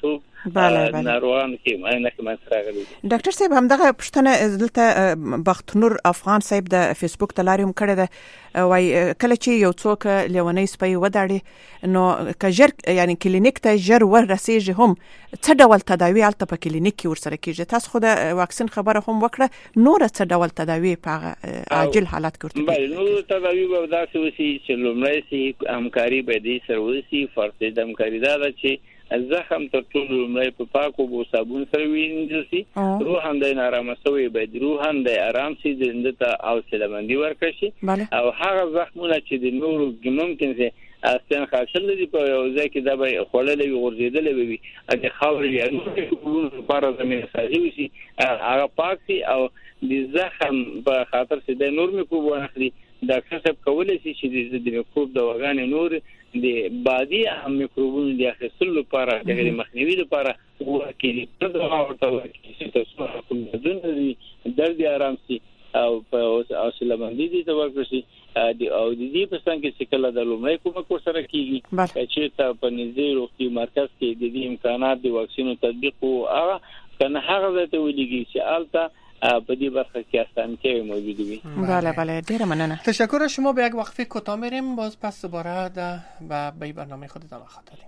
ناروغان کې معاینه کې منځ راغلي.
ډاکټر صاحب همدغه پښتنه دلته بختنور افغان صاحب د فیسبوک تلاریوم کړی ده، وای کله چې یو څوک لیونی سپي وداړي نو کجر یعنی کلینیک ته ژر ورسیږي هم څه ډول تداوی الته په کلینیک کې ورسره کیږي؟ تاسو خو د واکسین خبره هم وکړه، نور څه ډول تداوی په عاجل حالات کې ورته؟
بله نور تداوی به داسې وسی چې لومړی سي همکاري به دې سره وسی. فرض د همکاري دا ده چې زخم تر ټولو لومړی په پاکو بو صابون سره وینځل شي، روحاً د نارامه شوی باید روحاً د آرام سي د ته او سلامندي ورکړي شي، او هغه زخمونه چې د نورو ممکن سي استن خاصل دي په یو ځای کې دا به خړلې وي ورزيدلې وي د خاورې یا نور لپاره زمينه سازي وي هغه پاک سي او د زخم په خاطر سي د نور میکروب ونخلي. ډاکټر صاحب کولای شي چې د میکروب د وغانې نور د بادي میکروبونو د اخیستلو لپاره د مخنیوي لپاره ورکړي دا ورته ورکړي چې تاسو کوم دونه درد آرام سي او په سلامندي دي ته ورکړي او د دې په څنګه چې کله د لومړی کومه سره کیږي چې ته په نږدې روغتي مرکز کې د دې امکانات د واکسینو تطبیق او هغه کنه هغه ته ولګي چې البته په دې برخه کې اسانتیاوی موجود وي.
بله ډیره مننه.
تشکر از شما. به یک وقفه کوتاه میریم، باز پس دوباره به برنامه خود ادامه خواهیم.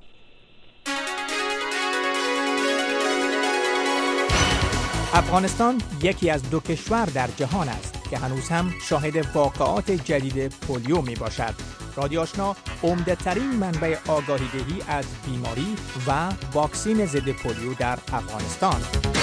افغانستان یکی از 2 کشور در جهان است که هنوز هم شاهد واقعات جدید پولیو می باشد. رادیو آشنا عمده ترین منبع آگاهی دهی از بیماری و واکسین ضد پولیو در افغانستان.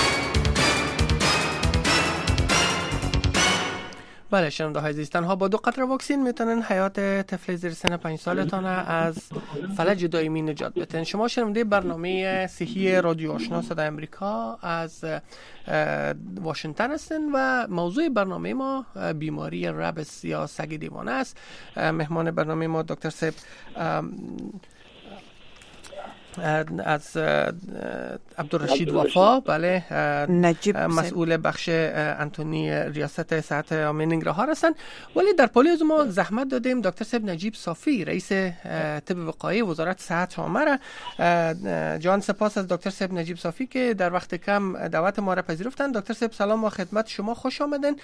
بله شنونده های عزیز، تنها با 2 قطره واکسین میتونن حیات طفل زیر سن 5 سالتان از فلج دائمی نجات بدن. شما شنونده برنامه صحی رادیو آشنا صدای امریکا از واشنگتن هستن و موضوع برنامه ما بیماری ربس یا سگ دیوانه است. مهمان برنامه ما دکتر صاحب از عبدالرشید وفا، بله، نجیب مسئول بخش انتونی ریاست صحت عامه ننگرهار هستند. ولی در پالی از ما زحمت دادیم دکتر صاحب نجیب صافی رئیس طب وقایع وزارت صحت عامه را. جان سپاس از دکتر صاحب نجیب صافی که در وقت کم دعوت ما را پذیرفتند. دکتر صاحب سلام و خدمت شما، خوش آمدین.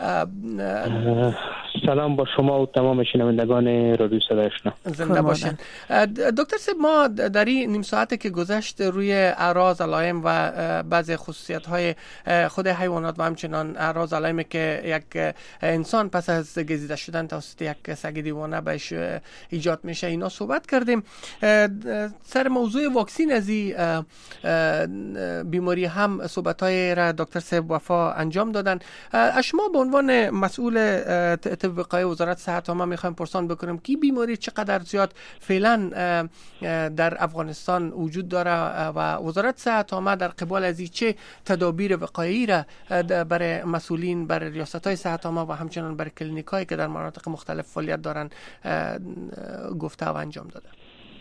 سلام با شما و تمام شنوندگان رادیو صدای آشنا.
زنده باشین. دکتر صاحب ما در این نیم ساعتی که گذشت روی اعراض علائم و بعضی خصوصیت‌های خود حیوانات و همچنان اعراض علائمی که یک انسان پس از گزیده شدن توسط یک سگ دیوانه بهش ایجاد میشه اینا صحبت کردیم. سر موضوع واکسین از این بیماری هم صحبت‌های را دکتر صاحب وفا انجام دادن. از شما به عنوان مسئول طب وقایع وزارت صحت عامه میخوایم پرسان بکنیم که بیماری چقدر زیاد فعلا در افغانستان وجود داره و وزارت صحت عامه در قبال از چه تدابیر وقایعی را برای مسئولین، برای ریاست‌های صحت عامه و همچنان برای کلینیک‌هایی که در مناطق مختلف فعالیت دارن گفته و انجام داده؟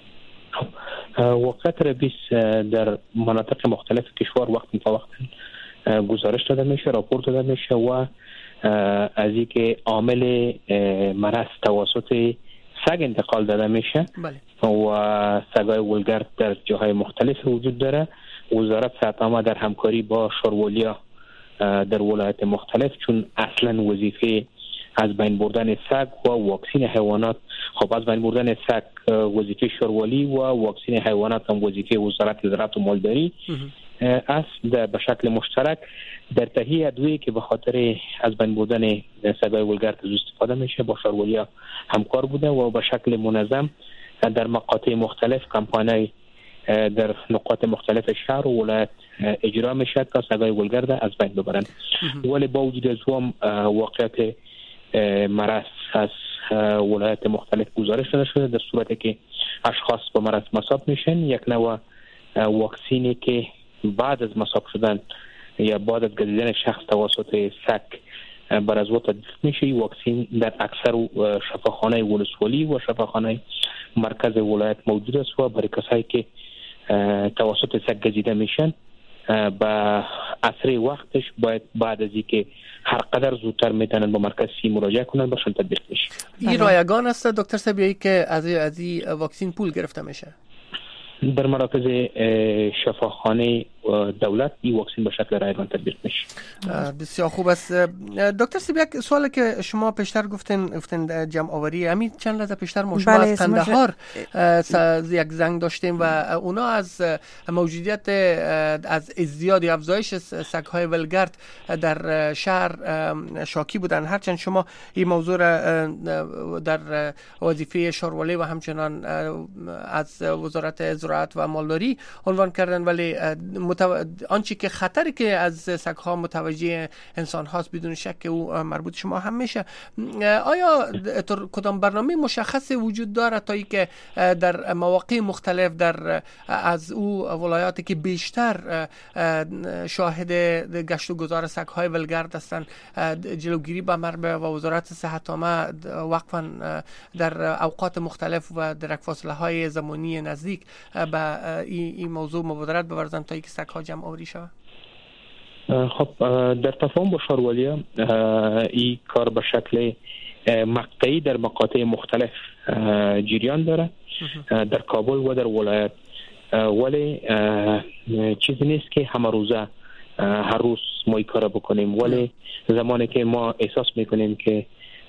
وقت ربیس در مناطق مختلف کشور وقت تا وقت گزارش داده میشه، راپورت داده میشه و از اینکه عامل مرض توسط سگ انتقال داده میشه. بله. و سگای ولگرد در جاهای مختلف وجود داره. وزارت صحت عامه در همکاری با شوروالیا در ولایت مختلف، چون اصلا وظیفه از بین بردن سگ و واکسین حیوانات، خب از بین بردن سگ وظیفه شوروالی و واکسین حیوانات هم وظیفه وزارت زراعت و مالداری است. به شکل مشترک در تهیه ادویه که به خاطر از بین بردن سگای ولگرد استفاده میشه با شوروالیا همکار بوده و به شکل منظم در مقاطع مختلف کمپانی‌های در نقاط مختلف شهر و ولایت اجرا میشه تا سگای ولگرد از بین ببرن. ولی با وجود از هم واقعیت مرض از ولایت مختلف گزارش داده شده در صورتی که اشخاص با مرض مصاب میشن. یک نوع واکسینی که بعد از مصاب شدن یا بعد از گزیدن شخص توسط سگ بر از وقت میشه. واکسین در اکثر شفاخانه ولسوالی و شفاخانه مرکز ولایت موجود است و برای کسایی که توسط سگ گزیده میشن با اسرع وقتش باید بعد از اینکه هر قدر زودتر میتونن با مرکز سی مراجعه کنن باشن تطبیق میشه.
این رایگان است دکتر صاحب که از این واکسین پول گرفته میشه؟
در مراکز شفاخانه دولت این واکسن به شکل رایگان تطبیق میشه.
بسیار خوب است. دکتر سیب، یک سوالی که شما پیشتر گفتین جمع آوری، همین چند لحظه پیشتر ما شما از قندهار یک زنگ داشتیم و اونا از موجودیت از ازدیاد یا افزایش سگ‌های ولگرد در شهر شاکی بودن. هرچند شما این موضوع را در وظیفه شاروالی و همچنان از وزارت زراعت و مالداری عنوان کردن، ولی آنچه که خطری که از سگ‌ها متوجه انسان هاست بدون شک که او مربوط شما هم میشه. آیا کدام برنامه مشخص وجود داره تا اینکه در مواقع مختلف در از او ولایاتی که بیشتر شاهد گشت و گذار سگ‌های ولگرد هستند جلوگیری به مربع و وزارت صحت عامه وقفا در اوقات مختلف و در فاصله‌های زمانی نزدیک به این موضوع مبادرت بورزن تا اینکه سگ‌ها جمع آوری شود؟
خب در تفاهم با شاروالی‌ها این کار به شکل مقطعی در مقاطع مختلف جریان داره در کابل و در ولایت، ولی چیزی نیست که همه روزه هر روز ما این کار بکنیم، ولی زمانی که ما احساس میکنیم که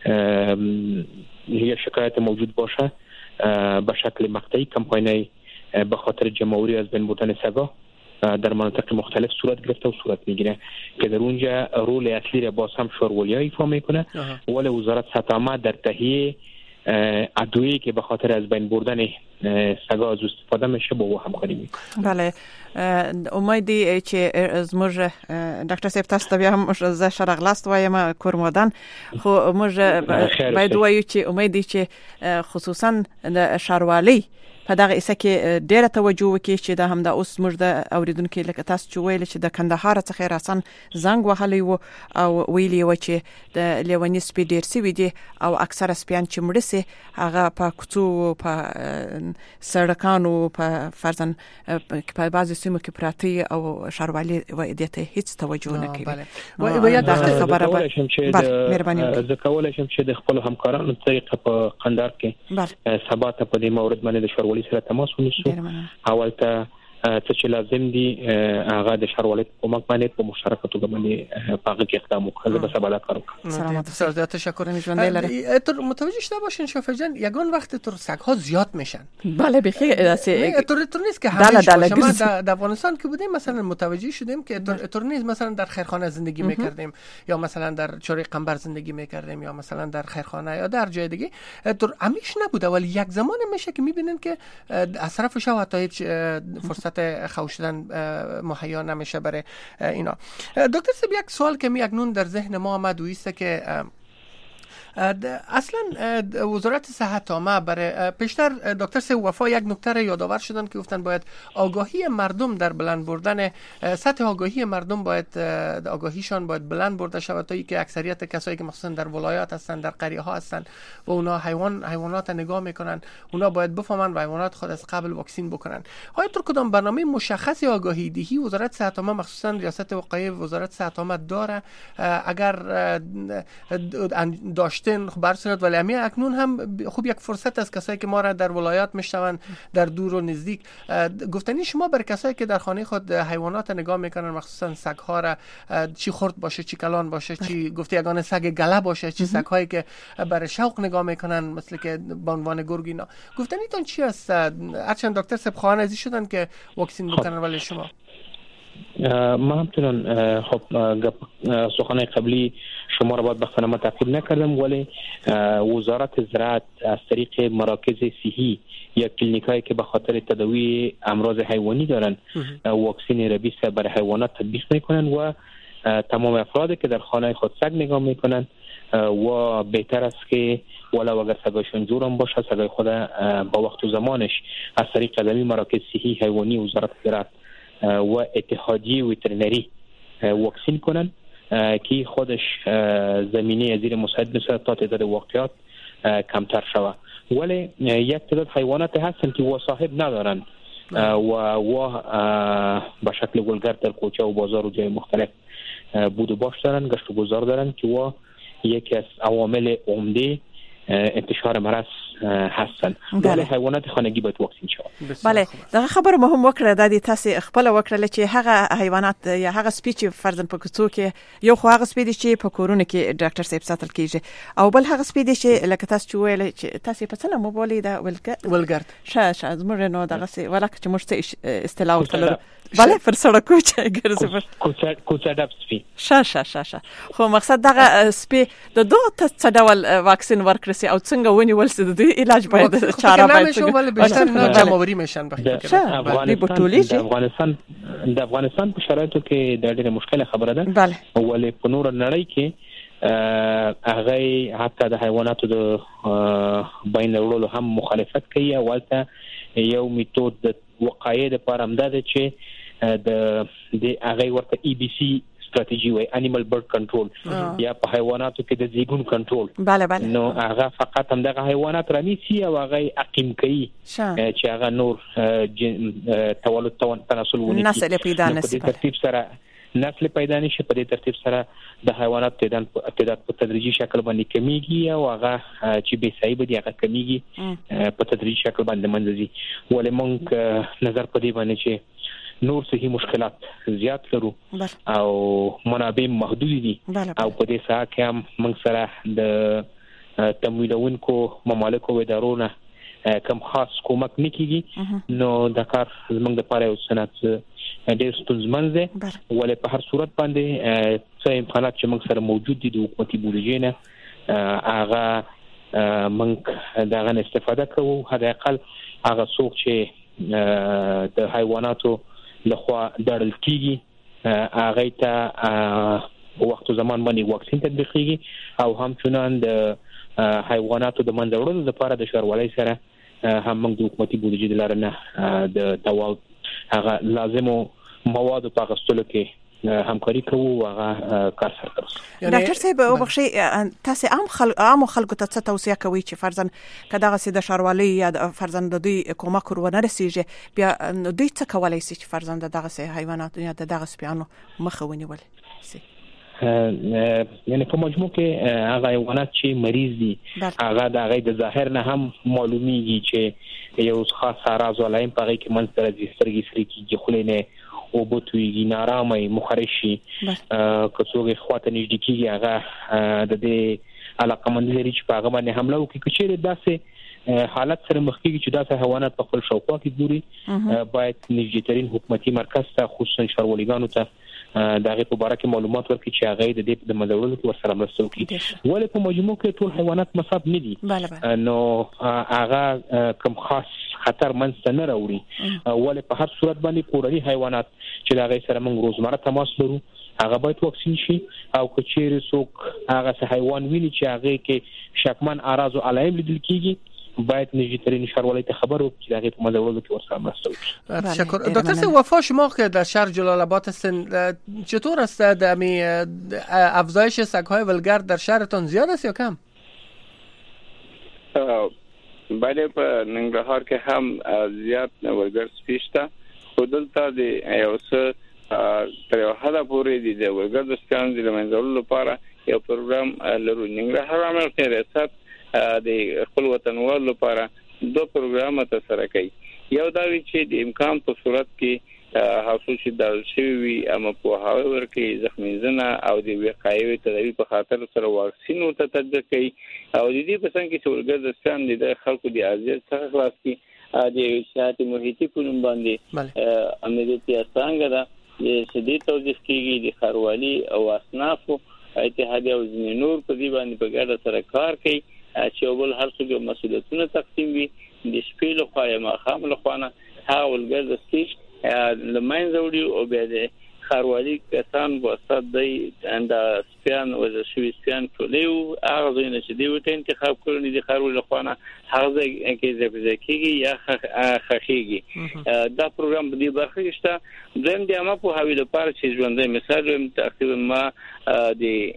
یه شکایت موجود باشه به شکل مقطعی کمپاینای به خاطر جمع‌آوری از بین بردن سگا در مناطق مختلف صورت گرفته و صورت میگیره که در اونجا رول اصلی را باز هم شاروالی‌ها ایفا میکنه، ولی وزارت صحت عامه در تهیه ادویه‌ای که به خاطر از بین بردن سگا از استفاده میشه با او همکاری میکنه.
بله، امیدی چې زموږ ډاکټر صاحب تاسو ته بیا هم زه ښه راغلاست وایم کورمودان، خو موږ باید وایو چې امیدي چې خصوصا د ښاروالۍ په دغه ایسه کې ډیره توجه وکړي چې دا هم د اوس موږ د اوریدونکو لکه تاسو چې ویل چې د کندهار څخه راسن زنګ وهلی وو او ویلی و چې د لیونی سپی ډیر سوي دي او اکثره سپیان چې مړ سي هغه په کوڅو په سړکانو په فرضاً په بعضی سیمو کې پراته او ښاروالي وایدته هیڅ توجه نه کوي. و یا دغه خبره به مهرباني
زه کولای شم چې د خپل همکارانو طریقه په قندهار کې سبا ته په دې مورد باندې د شاروالی سره تماس ونیسو. اول ته څه چې لازم دي هغه د شاروالی په کومک باندې په مشارکت توګه باندې پاغه کې اقدام وکړي. به سبا دا کار وکړم.
سلامت بسیار تشکر. می‌ژوند لري
تو متوجه شده باشین شفا جان یگان وقت تو سگ‌ها زیاد میشن.
بله بخیر
تو نیست که همه شما در افغانستان که بودیم مثلا متوجه شدیم که تو نیست مثلا در خیرخانه زندگی می‌کردیم یا مثلا در چوره قنبر زندگی می‌کردیم یا مثلا در خیرخانه یا در جای دیگه تو همیش نبوده، ولی یک زمان میشه که می‌بینین که از طرف شما تا هیچ فرصت خوشیدن مهیا نمیشه برای اینا. دکتر سیب، یک سوال که اکنون در ذهن ما آمد و ایسته که اصلا وزارت صحت عامه برای پیشتر دکتر سه وفا یک نکته را یادآور شدن که گفتن باید آگاهی مردم در بلند بردن سطح آگاهی مردم باید آگاهیشان باید بلند برده شود تا اینکه اکثریت کسایی که مخصوصا در ولایات هستند در قریه ها هستند و اونا حیوانات نگاه میکنن، اونا باید بفهمن و حیوانات خود از قبل واکسین بکنن. آیا تو کدام برنامه مشخصی آگاهی دهی وزارت صحت عامه مخصوصا ریاست وقایع وزارت صحت عامه داره؟ اگر داشتن برسند، ولی همین اکنون هم خوب یک فرصت است کسایی که ما را در ولایات میشنون در دور و نزدیک گفتنی شما بر کسایی که در خانه خود حیوانات نگاه میکنن مخصوصا سگ‌ها را، چی خرد باشه چی کلان باشه چی گفتی یگانه سگ گله باشه چی سگ‌هایی که برای شوق نگاه میکنن مثل که به عنوان گرگ اینا، گفتنی تون چی است؟ هرچند دکتر سب خواهان ازی شدن که واکسین بکنن ولی شما
ما همچنان خب سخنان قبلی شما را باید بخصنامه تعقیب نکردم، ولی وزارت زراعت از طریق مراکز صحی یا کلینیکایی که به خاطر تداوی امراض حیوانی دارن واکسین ربیس برای حیوانات تطبیق میکنن و تمام افرادی که در خانه خود سگ نگاه میکنن و بهتر است که ولو اگر سگایشون جورم باشه سگای خود با وقت و زمانش از طریق قدمی مراکز صحی حیوانی وزارت زراعت و اتحادیه وترنری واکسین کنن که خودش زمینه زیر مساعد میشه تا تعداد واقعات کمتر شود. ولی یک تعداد حیوانات هستن که و صاحب ندارن و به شکل ولگرد در کوچه و بازار و جای مختلف بود و باش دارن، گشت و گذار دارن که و یکی از عوامل عمده انتشار مرض هستن ولی حیوانات خانگی باید واکسین شود.
بله دا خبر مهم وکړه د دې تاسو خپل وکړه چې هغه حیوانات یا هغه سپی چې فرضاً په کوڅو کې یو خو هغه سپی چې په کورونه کې ډاکټر صاحب ساتل کیږي او بل هغه سپی چې لکه تاسو ویل چې تاسو په څه نوم بولې دا
ولګرد
شه زموږ نو دغه څه ولکه چې موږ ته اصطلاح وکړو بله پر سړکو چې ګرځي
کوڅه ډب سپی
شه خو مقصد دغه سپی د دوه څه ډول واکسین ورکړي او څنګه ونیول سي د علاج باید چاره باید
څنګه بیشتر نه جمعوري میشن
د افغانستان په شرایطو کې د ډېر مشکله خبره ده ولې په نور نړۍ کې هغه حتی د حیواناتو د بین وړلو هم مخالفت کوي او ولته یو میتود د وقایې لپاره هم ده چې د هغه ورته EBC استراتیجی وای انیمل برډ کنټرول یا په حیواناتو کې د زیګون کنټرول نو هغه فقط هم د حیوانات رانیسي او هغه عقیم کوي چې هغه نور تولد تناسل ونی
نسل پیدا نشي
په ترتیب سره نسل پیدا نشي په دې ترتیب سره د حیوانات تعداد په تدریجي شکل باندې کمیږي او هغه چې به صحیح به هغه کمیږي په تدریجي شکل باندې منځي ولې مونږ نظر په دې باندې چې نور صحي مشکلات زیات لرو او منابع محدود دي او په دې ساحه کې هم موږ سره د تمویلونکو ممالکو و ادارونو کم خاص کومک نکېږي نو د کار زموږ د پاره یو سنت ډېر ستونزمن دی ولې په هر صورت باندې څه امکانات چې موږ سره موجود دي د حکومتي بودیجې نه هغه موږ دغه استفاده کوو حد اقل هغه څوک چې د حیواناتو لخوا دړل کیږي هغه ته وخت زمان باندې واکسین تطبیقيږي او همچنان د حیواناتو د منځ وړلو لپاره د شاروالۍ سره هم موږ د حکومتي بودیجې د لارې نه د توال هغه لازمو مواد په غوښتلو کې همکاري کوو هغه کار سره کوي.
ډاکټر صاحب وبخښي تاسو عام خلکو ته څه توصيه کوي چې فرضاً کداغه سي د شاروالۍ یا فرضاً د دوی کومک ورونه رسیږي بیا دوی څه کولای شي چې فرضاً دغه سي حیوانات یا دغه سپیانو مخه ونیول شي.
یعنی په مجموع کې هغه حیوانات چې مریض دي هغه د هغه د ظاهر نه هم معلومیږي چې یو خاص راز ولایم په هغه کې منځ د سترګې سری کې خلینه او بوتوي نارامه مخرشي کڅوغه خواته نږدې کیږي هغه د دې علاقه مند لري چې په هغه باندې حمله وکړي چې داسې حالت سره مخ کیږي چې داسې حیوانات په خپل شاوخوا کې ګوري باید نږدې ترين حکومتي مرکز ته خصوصا شاروالګانو ته دغه په اړه کې معلومات ورکړي چې هغه د دې د مدورلو کې ورسره مرسته وکړي ولې په مجموع کې ټول حیوانات مصاب نه دي نو هغه کوم خاص خطر منځ نه راوړي ولې په هر صورت باندې کورني حیوانات چې هغه سره موږ روزمره تماس لرو هغه باید واکسین شي او کچېر څوک هغه حیوان ویني چې هغه کې شکمن اعراض او علائم لیدل کیږي باید نجیترین شاروالۍ ته خبر وکړي چې هغه په مدورلو کې ورسره مرسته وکړي.
تشکر دکتر صاحب. وفا شما که در شهر جلال آباد هستین چطور است افزایش سگ‌های ولگرد در شهرتان زیاد است یا کم؟
بله په ننګرهار کې هم زیات ولګر سپیشته خودلته د یو څه تر یو حده پورې د ولګر د سپیان د منځلو لپاره یو پروګرام لرو. ننګرهار امر ریاست د خپل وطنوالو لپاره دوه پروګرام ته سره کوي. یو دا وی چې د امکان په صورت کې حاصل شي د شوی اما په هاوی ورکه زخمی زنه او د وقایوي تداوی په خاطر سره واکسین او تطبیق کوي او د دې په څنګه چې ولګر د سپیان د خلکو د اذیت څخه خلاص کی د شاعت محیطي په نوم باندې امنیتي څنګه دا د شدید توضیح کیږي د خاروالي او اصناف اتحادیه او نور په دې باندې په ګډه سره کار کوي چې اول هر څه مسؤلیتونه تقسیم وي د شپې له خوا یا ماښام له خوا نه هغه ولګر د سپیش لمن زوړي او بیا د خاروالي کسان واسطه د سپیان او د شوي سپیان ټولیو هغه ځینې چې دی وته انتخاب کړی د خاروالي له خوا نه هغه کې ځکهږي یا خخېږي دا پروګرام په دې برخه شته زم د ما په حواله لپاره چې ژوندۍ مثال تقریبا ما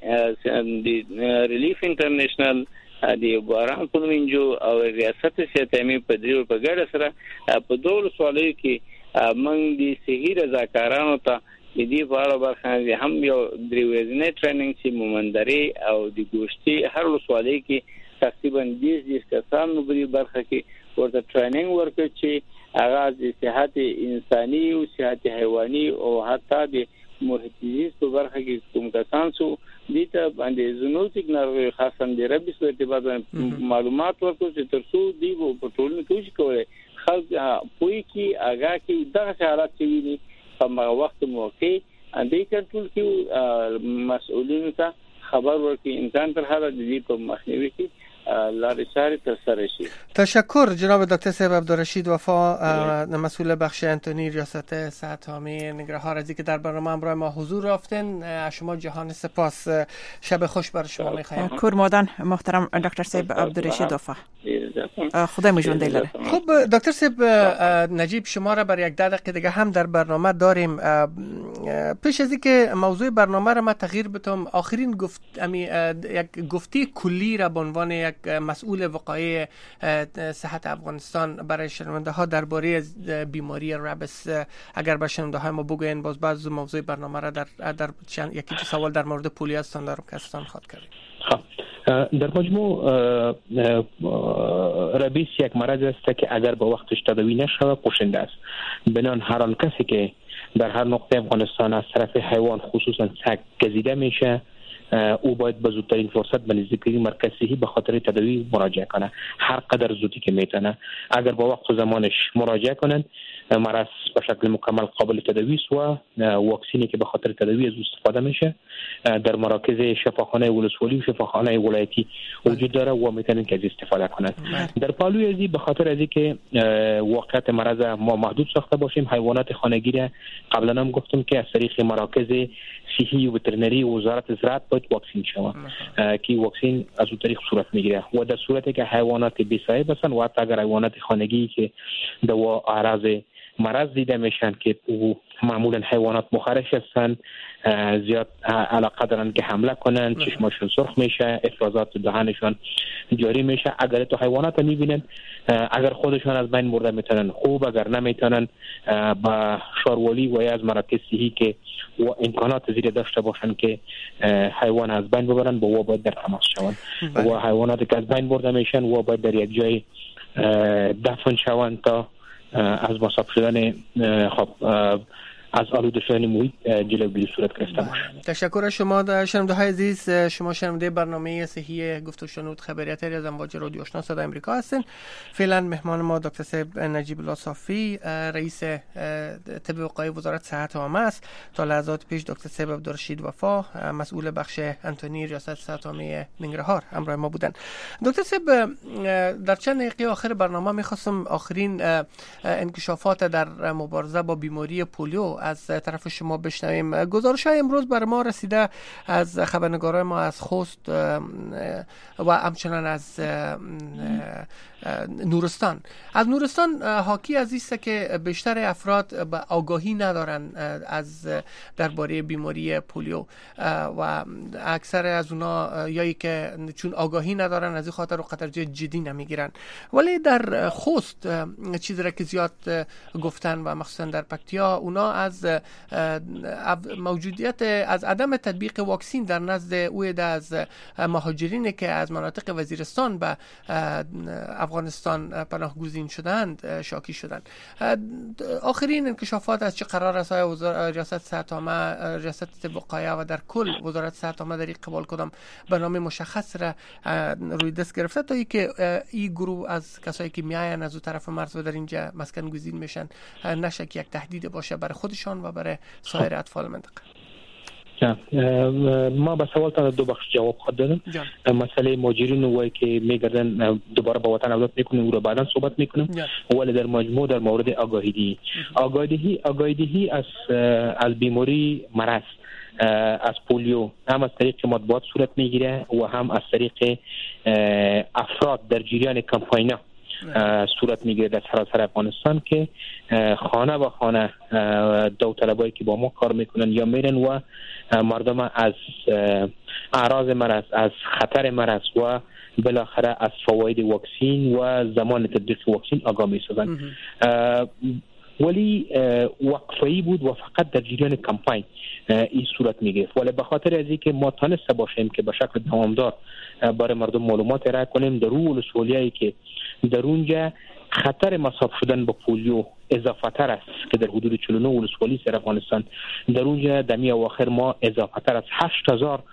د ریلیف انټرنیشنل د باران په منجو او ریاست سیاتامي په دې په ګډه سره په ډول سوالو کې موږ د صحي رضاکارانو ته د دې په اړه برخه هم یو دریوزنه ټریننګ چې مومندري او د ګوشتي هر سوالو کې تقریبا 20 کسان نو بری برخه کې ورته ټریننګ ورکړي چې هغه د صحت انساني او صحت حیواني او حتی د محیط زیست په برخه کې کوم کسان سو دي ته باندې زونوتیک ناروغي خاصه د ربي په ارتباط معلومات ورکړي چې ترڅو دی په ټولنه کې وشي کولای خلک پوي کې آگاه کې دغه حالات چې ویني په هغه وخت موقع اندې کنټرول کې مسؤلینو ته خبر ورکړي امکان تر حاله د دې په مخنیوي کې لارې چارې تر سره شي.
تشکر جناب دکتر صاحب عبدالرشید وفا مسئول بخش انتونی ریاست صحت عامه ننگرهار از اینکه در برنامه همراه ما حضور یافتین. شما جهان سپاس. شب خوش بر شما می‌خوایم.
کورمادان محترم دکتر صاحب عبدالرشید وفا. خدا می‌ژونده لره.
خب دکتر صاحب نجیب شما را برای یک دقیقه دیگه هم در برنامه داریم. پیش از اینکه موضوع برنامه را ما تغییر بدم آخرین یک گفته کلی را به عنوان یک مسئول وقایع صحت افغانستان برای شنونده ها درباره بیماری ربس اگر به شنونده های ما بگوین باز بعض موضوع برنامه را در یکی دو سوال در مورد پولیو هستند دارم که استان خواهد کردیم.
در مجموع ربیس یک مرض است که اگر با وقتش تداوی نشود کشنده است. بنان هر آن کسی که در هر نقطه افغانستان از طرف حیوان خصوصا سگ گزیده میشه او باید به زودترین فرصت به نزدیکی مرکز صحی به خاطر تداوی مراجعه کنه هر قدر زودی که میتونه. اگر با وقت و زمانش مراجعه کنن مرض به شکل مکمل قابل تداوی است و واکسینی که به خاطر تداوی از استفاده میشه در مراکز شفاخانه ولسوالی و شفاخانه ولایتی وجود داره و میتونن که از استفاده کنن. در پالوی ازی به خاطر ازی که واقعیت مرض ما محدود ساخته باشیم حیوانات خانگی را قبلا هم گفتم که از طریق مراکز صحی و وترنری وزارت زراعت باید واکسین شود که واکسین از اون طریق صورت میگیره و در صورتی که حیوانات بی‌سایه باشن و حتی اگر حیوانات خانگی که دوا اعراض مرض دیده میشن که معمولا حیوانات مخرش هستن زیاد علاقه دارن که حمله کنن چشماشون سرخ میشه افرازات دهانشون جاری میشه اگر تو حیوانات میبینن اگر خودشون از بین برده میتونن خوب اگر نمیتونن با شاروالی و یا از مراکز صحی که و امکانات زیر داشته باشن که حیوان از بین ببرن با و باید در تماس شون و حیواناتی که از بین برده میشن و باید در یک جای دفن شون تا از مصاب شدن از آلوده شدن محیط جلوی صورت گرفته باشه.
تشکر از شما شنونده های عزیز. شما شنونده برنامه صحی گفت و شنود خبریت از امواج رادیو آشنا صدای آمریکا هستین. فعلا مهمان ما دکتر صاحب نجیب الله صافی رئیس طب وقایع وزارت صحت عامه است. تا لحظات پیش دکتر صاحب عبدالرشید وفا مسئول بخش انتونی ریاست صحت عامه ننگرهار همراه ما بودن. دکتر صاحب در چند دقیقه آخر برنامه می‌خواستم آخرین انکشافات در مبارزه با بیماری پولیو از طرف شما بشنویم. گزارش‌های امروز بر ما رسیده از خبرنگاران ما از خوست و همچنان از نورستان. از نورستان حاکی از است که بیشتر افراد به آگاهی ندارن از درباره بیماری پولیو و اکثر از اونا یایی که چون آگاهی ندارن از این خاطر و قطر جدی نمیگیرن. ولی در خوست چیزی را که زیاد گفتن و مخصوصا در پکتیا اونا از موجودیت از عدم تطبیق واکسین در نزد اویده از مهاجرینی که از مناطق وزیرستان به افغانستان پناهگزین شدند شاکی شدند. آخرین انکشافات از چه قرار است ریاست صحت عامه ریاست طب وقایع و در کل وزارت صحت عامه در قبال کدام برنامه مشخص را روی دست گرفته تا اینکه این گروه از کسایی که میاین از اون طرف مرز و در اینجا مسکن گزین میشن نشه که یک تهدید باشه برای خودشان و برای سایر اطفال منطقه.
ما به سوالتان دو بخش جواب خود دادم. مسئله مهاجرین وای که میگردن دوباره به وطن عودت میکنن او رو بعدا صحبت میکنم. ولی در مجموع در مورد آگاهی از بیماری مرض از پولیو هم از طریق مطبوعات صورت میگیره و هم از طریق افراد در جریان کمپاین‌ها صورت میگیره در سراسر افغانستان که خانه به خانه داوطلبایی که با ما کار میکنن یا میرن و مردم از اعراض مرض از خطر مرض و بالاخره از فواید واکسین و زمان تطبیق واکسین آگاه میسازن. ولی وقفه‌ای بود و فقط در جریان کمپاین این صورت میگرفت. ولی به خاطر از اینکه ما تانسته باشیم که به شکل دوامدار برای مردم معلومات ارائه کنیم، در اون ولسوالیایی که در اونجا خطر مصاب شدن به پولیو اضافه تر است که در حدود 49 ولسوالی در افغانستان، در اونجا دمی اواخر ما اضافه تر از 8000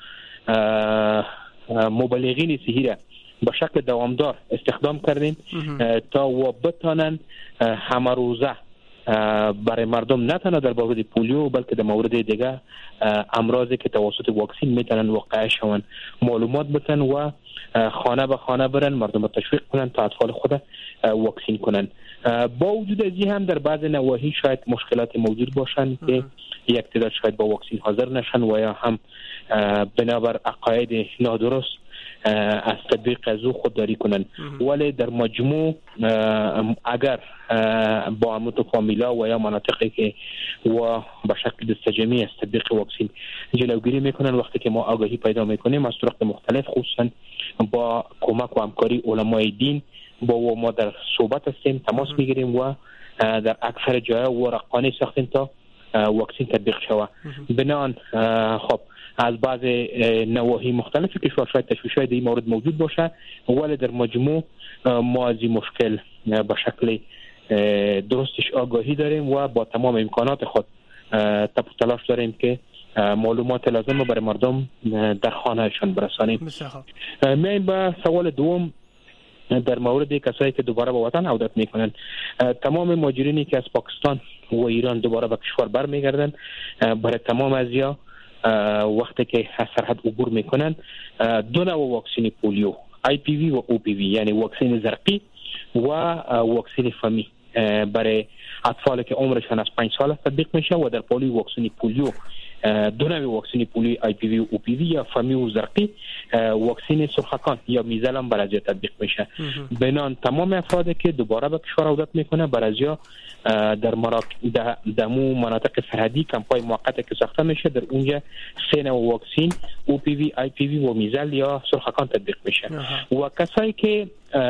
مبلغین صحی را به شکل دوامدار استخدام کردیم تا و بتانن همه روزه برای مردم نه تنها در مورد پولیو بلکه در مورد دیگه امراضی که توسط واکسین میتونن واقع شون معلومات بتن و خانه به خانه برن، مردم تشویق کنن تا اطفال خود واکسین کنن. با وجود از این هم در بعض نواحی شاید مشکلات موجود باشن که یک تعداد شاید با واکسین حاضر نشن و یا هم بنابر عقاید نادرست از تطبیق از او خودداری کنن. ولی در مجموع اگر با متفامیلا و یا مناطقی که و به شکل دستجمعی از تطبیق واکسین جلوگیری میکنن، وقتی که ما آگاهی پیدا میکنیم از طرق مختلف خصوصا با کمک و همکاری علمای دین با ما در صحبت هستیم، تماس میگیریم و در اکثر جاها ورقانی ساختیم تا واکسین تطبیق شود. بنان خب از بعض نواحی مختلفی که شاید تشویش‌های در این مورد موجود باشه، ولی در مجموع ما از این مشکل به شکل درستش آگاهی داریم و با تمام امکانات خود تلاش داریم که معلومات لازم برای مردم در خانهشان برسانیم. میایم به سوال دوم در مورد کسایی که دوباره به وطن عودت میکنن. تمام مهاجرینی که از پاکستان و ایران دوباره به کشور برمیگردن، برای تمام ازیا وقتی که از سرحد عبور میکنن دو نوع واکسین پولیو IPV و OPV یعنی واکسین زرقی و واکسین فمی برای اطفال که عمرشان از 5 سال تطبیق میشه و در پولیو واکسین پولیو دو نوع واکسین پولیو IPV و OPV یا فمی و زرقی واکسین سرخکان یا میزل هم بر ازیا تطبیق میشه. بنان تمام افرادی که دوباره به کشور عودت میکنه بر ازیا در دمو مناطق سرحدی کمپاین موقتی که ساخته میشه در اونجا 3 نوع واکسین OPV IPV و میزل یا سرخکان تطبیق میشه. و کسایی که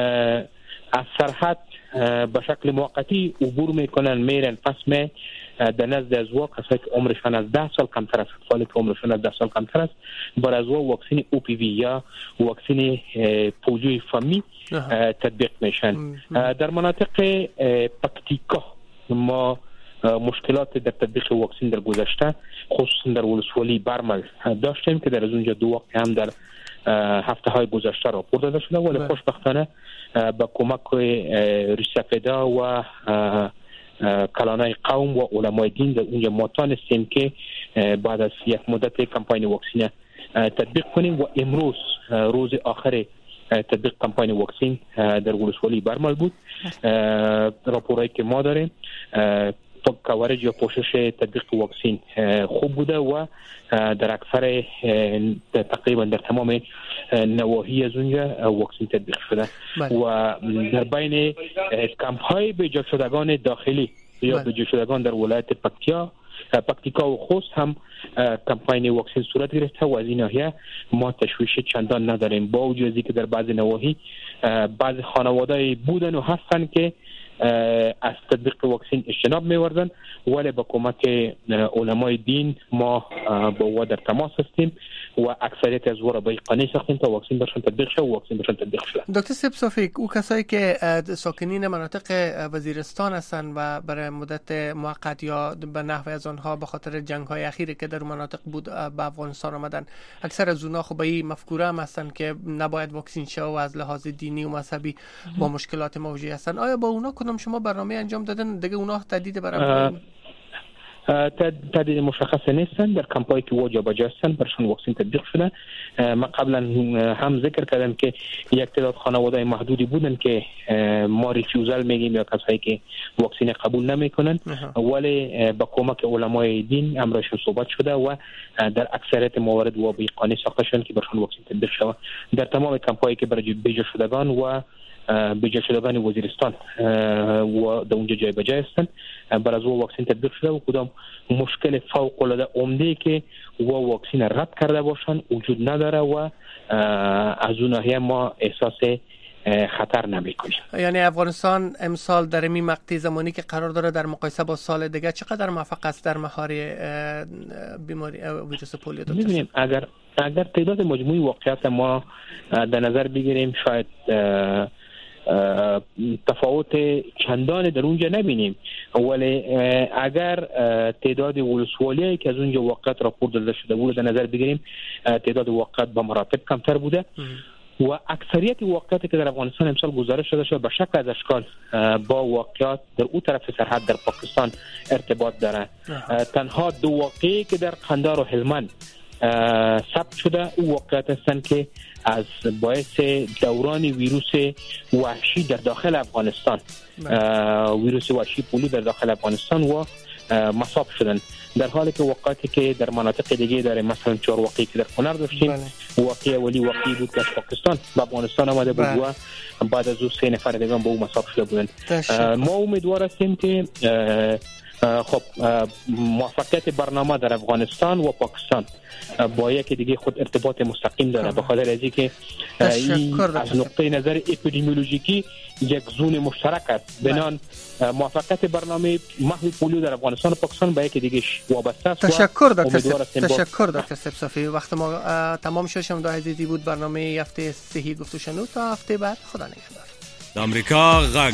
از سرحد به شکل موقتی عبور میکنن میرن پس می در نزد از کسایی که عمرشان از 10 سال کمتر است، اطفالی که عمرشان از 10 سال کمتر است بر از واکسین OPV یا واکسین پولیوی فمی تطبیق میشن. در مناطق پکتیکا ما مشکلات در تطبیق واکسین در گذشته خصوصا در ولسوالی برمل داشتیم که در از اونجا 2 وقت هم در هفته های گذشته راپور داده شده، ولی خوشبختانه با کمک ریسپدا و کلانای قوم و علمای دین در اونجا ما تانستیم که بعد از یک مدت کمپاین واکسین تطبیق کنیم و امروز روز آخر تطبیق کمپاین واکسین در ولسوالی برمل بود. راپورایی که ما داریم کاورج یا پوشش تطبیق واکسین خوب بوده و در اکثر تقریبا در تمام نواحی از اونجا واکسین تطبیق شده و در بین کمپ های بجا شدگان داخلی یا بجا شدگان در ولایت پکتیکا و خوست هم کمپاین واکسین صورت گرفته و از این ناحیه ما تشویش چندان نداریم، با وجود که در بعض نواحی بعض خانواده‌ای بودن و هستن که از تطبیق واکسین اجتناب می‌وردن، ولی با کمک علمای دین ما با او در تماس هستیم و اکثریت از او را به قانع ساختیم تا واکسین برشان تطبیق شه و واکسین برشان تطبیق شه.
دکتر سپسوفیک، او کسایی که ساکنین مناطق وزیرستان هستند و برای مدت موقت یا به نحو از آنها به خاطر جنگ‌های اخیری که در مناطق بود به افغانستان آمدن، اکثر از اونها خب به این مفکوره هم هستند که نباید واکسین شه و از لحاظ دینی و مذهبی با مشکلات مواجه هستند. آیا با اونا کدام شما برنامه انجام دادن دیگه اونا تهدید برای
تهدید مشخص نیستن؟ در کمپایی که واجب هستن برشون واکسین تطبیق شده. ما قبلا هم ذکر کردم که یک تعداد خانواده محدودی بودن که ما ریفیوزال میگیم یا کسایی که واکسین قبول نمیکنن، ولی با کمک علمای دین امرشون صحبت شده و در اکثریت موارد و به قانع ساخته شدن که برشون واکسین تطبیق شود. در تمام کمپایی که برای بیجا شدگان و بیجا شدگان وزیرستان و در اونجا جای بجای هستن بر از واکسین تطبیق شده و کدام مشکل فوق العاده عمده که واکسین رد کرده باشن وجود نداره و از اون ناحیه ما احساس خطر نمیکنیم.
یعنی افغانستان امسال در این مقطع زمانی که قرار داره در مقایسه با سال دیگه چقدر موفق است در مهار بیماری ویروس پولیو؟
می‌بینیم اگر تعداد مجموعی واقعیت ما در نظر بگیریم شاید تفاوت چندان در اونجا نبینیم، ولی اگر تعداد ولسوالیایی که از اونجا واقعیت راپورت داده شده بود در نظر بگیریم تعداد واقعیت به مراتب کمتر بوده و اکثریت واقعیتی که در افغانستان امسال گزارش شده به شکل از اشکال با واقعیت در اون طرف سرحد در پاکستان ارتباط داره. تنها دو واقعی که در قندهار و هلمند ثبت شده او واقعیت هستند که از باعث دوران ویروس وحشی در داخل افغانستان ویروس وحشی پولیو در داخل افغانستان و مصاب شدن، در حالی که واقعیتی که در مناطق دیگه داره، مثلا 4 واقعی که در کنر داشتیم واقعی اولی واقعی بود که از پاکستان به افغانستان آمده بود و بعد از او 3 نفر دیگه با او مصاب شده بودند. ما امیدوار هستیم که خب موفقیت برنامه در افغانستان و پاکستان با یکی دیگه خود ارتباط مستقیم داره، به خاطر از اینکه از نقطه نظر اپیدمیولوژیکی یک زون مشترک است. بنان موفقیت برنامه محو پولیو در افغانستان و پاکستان به یکی دیگه وابسته است.
تشکر دکتر سبصافی. وقت ما تمام شد. شما عزیزی بود برنامه هفته صحی گفت و شنود. تا هفته بعد خدا نگهدار.
آمریکا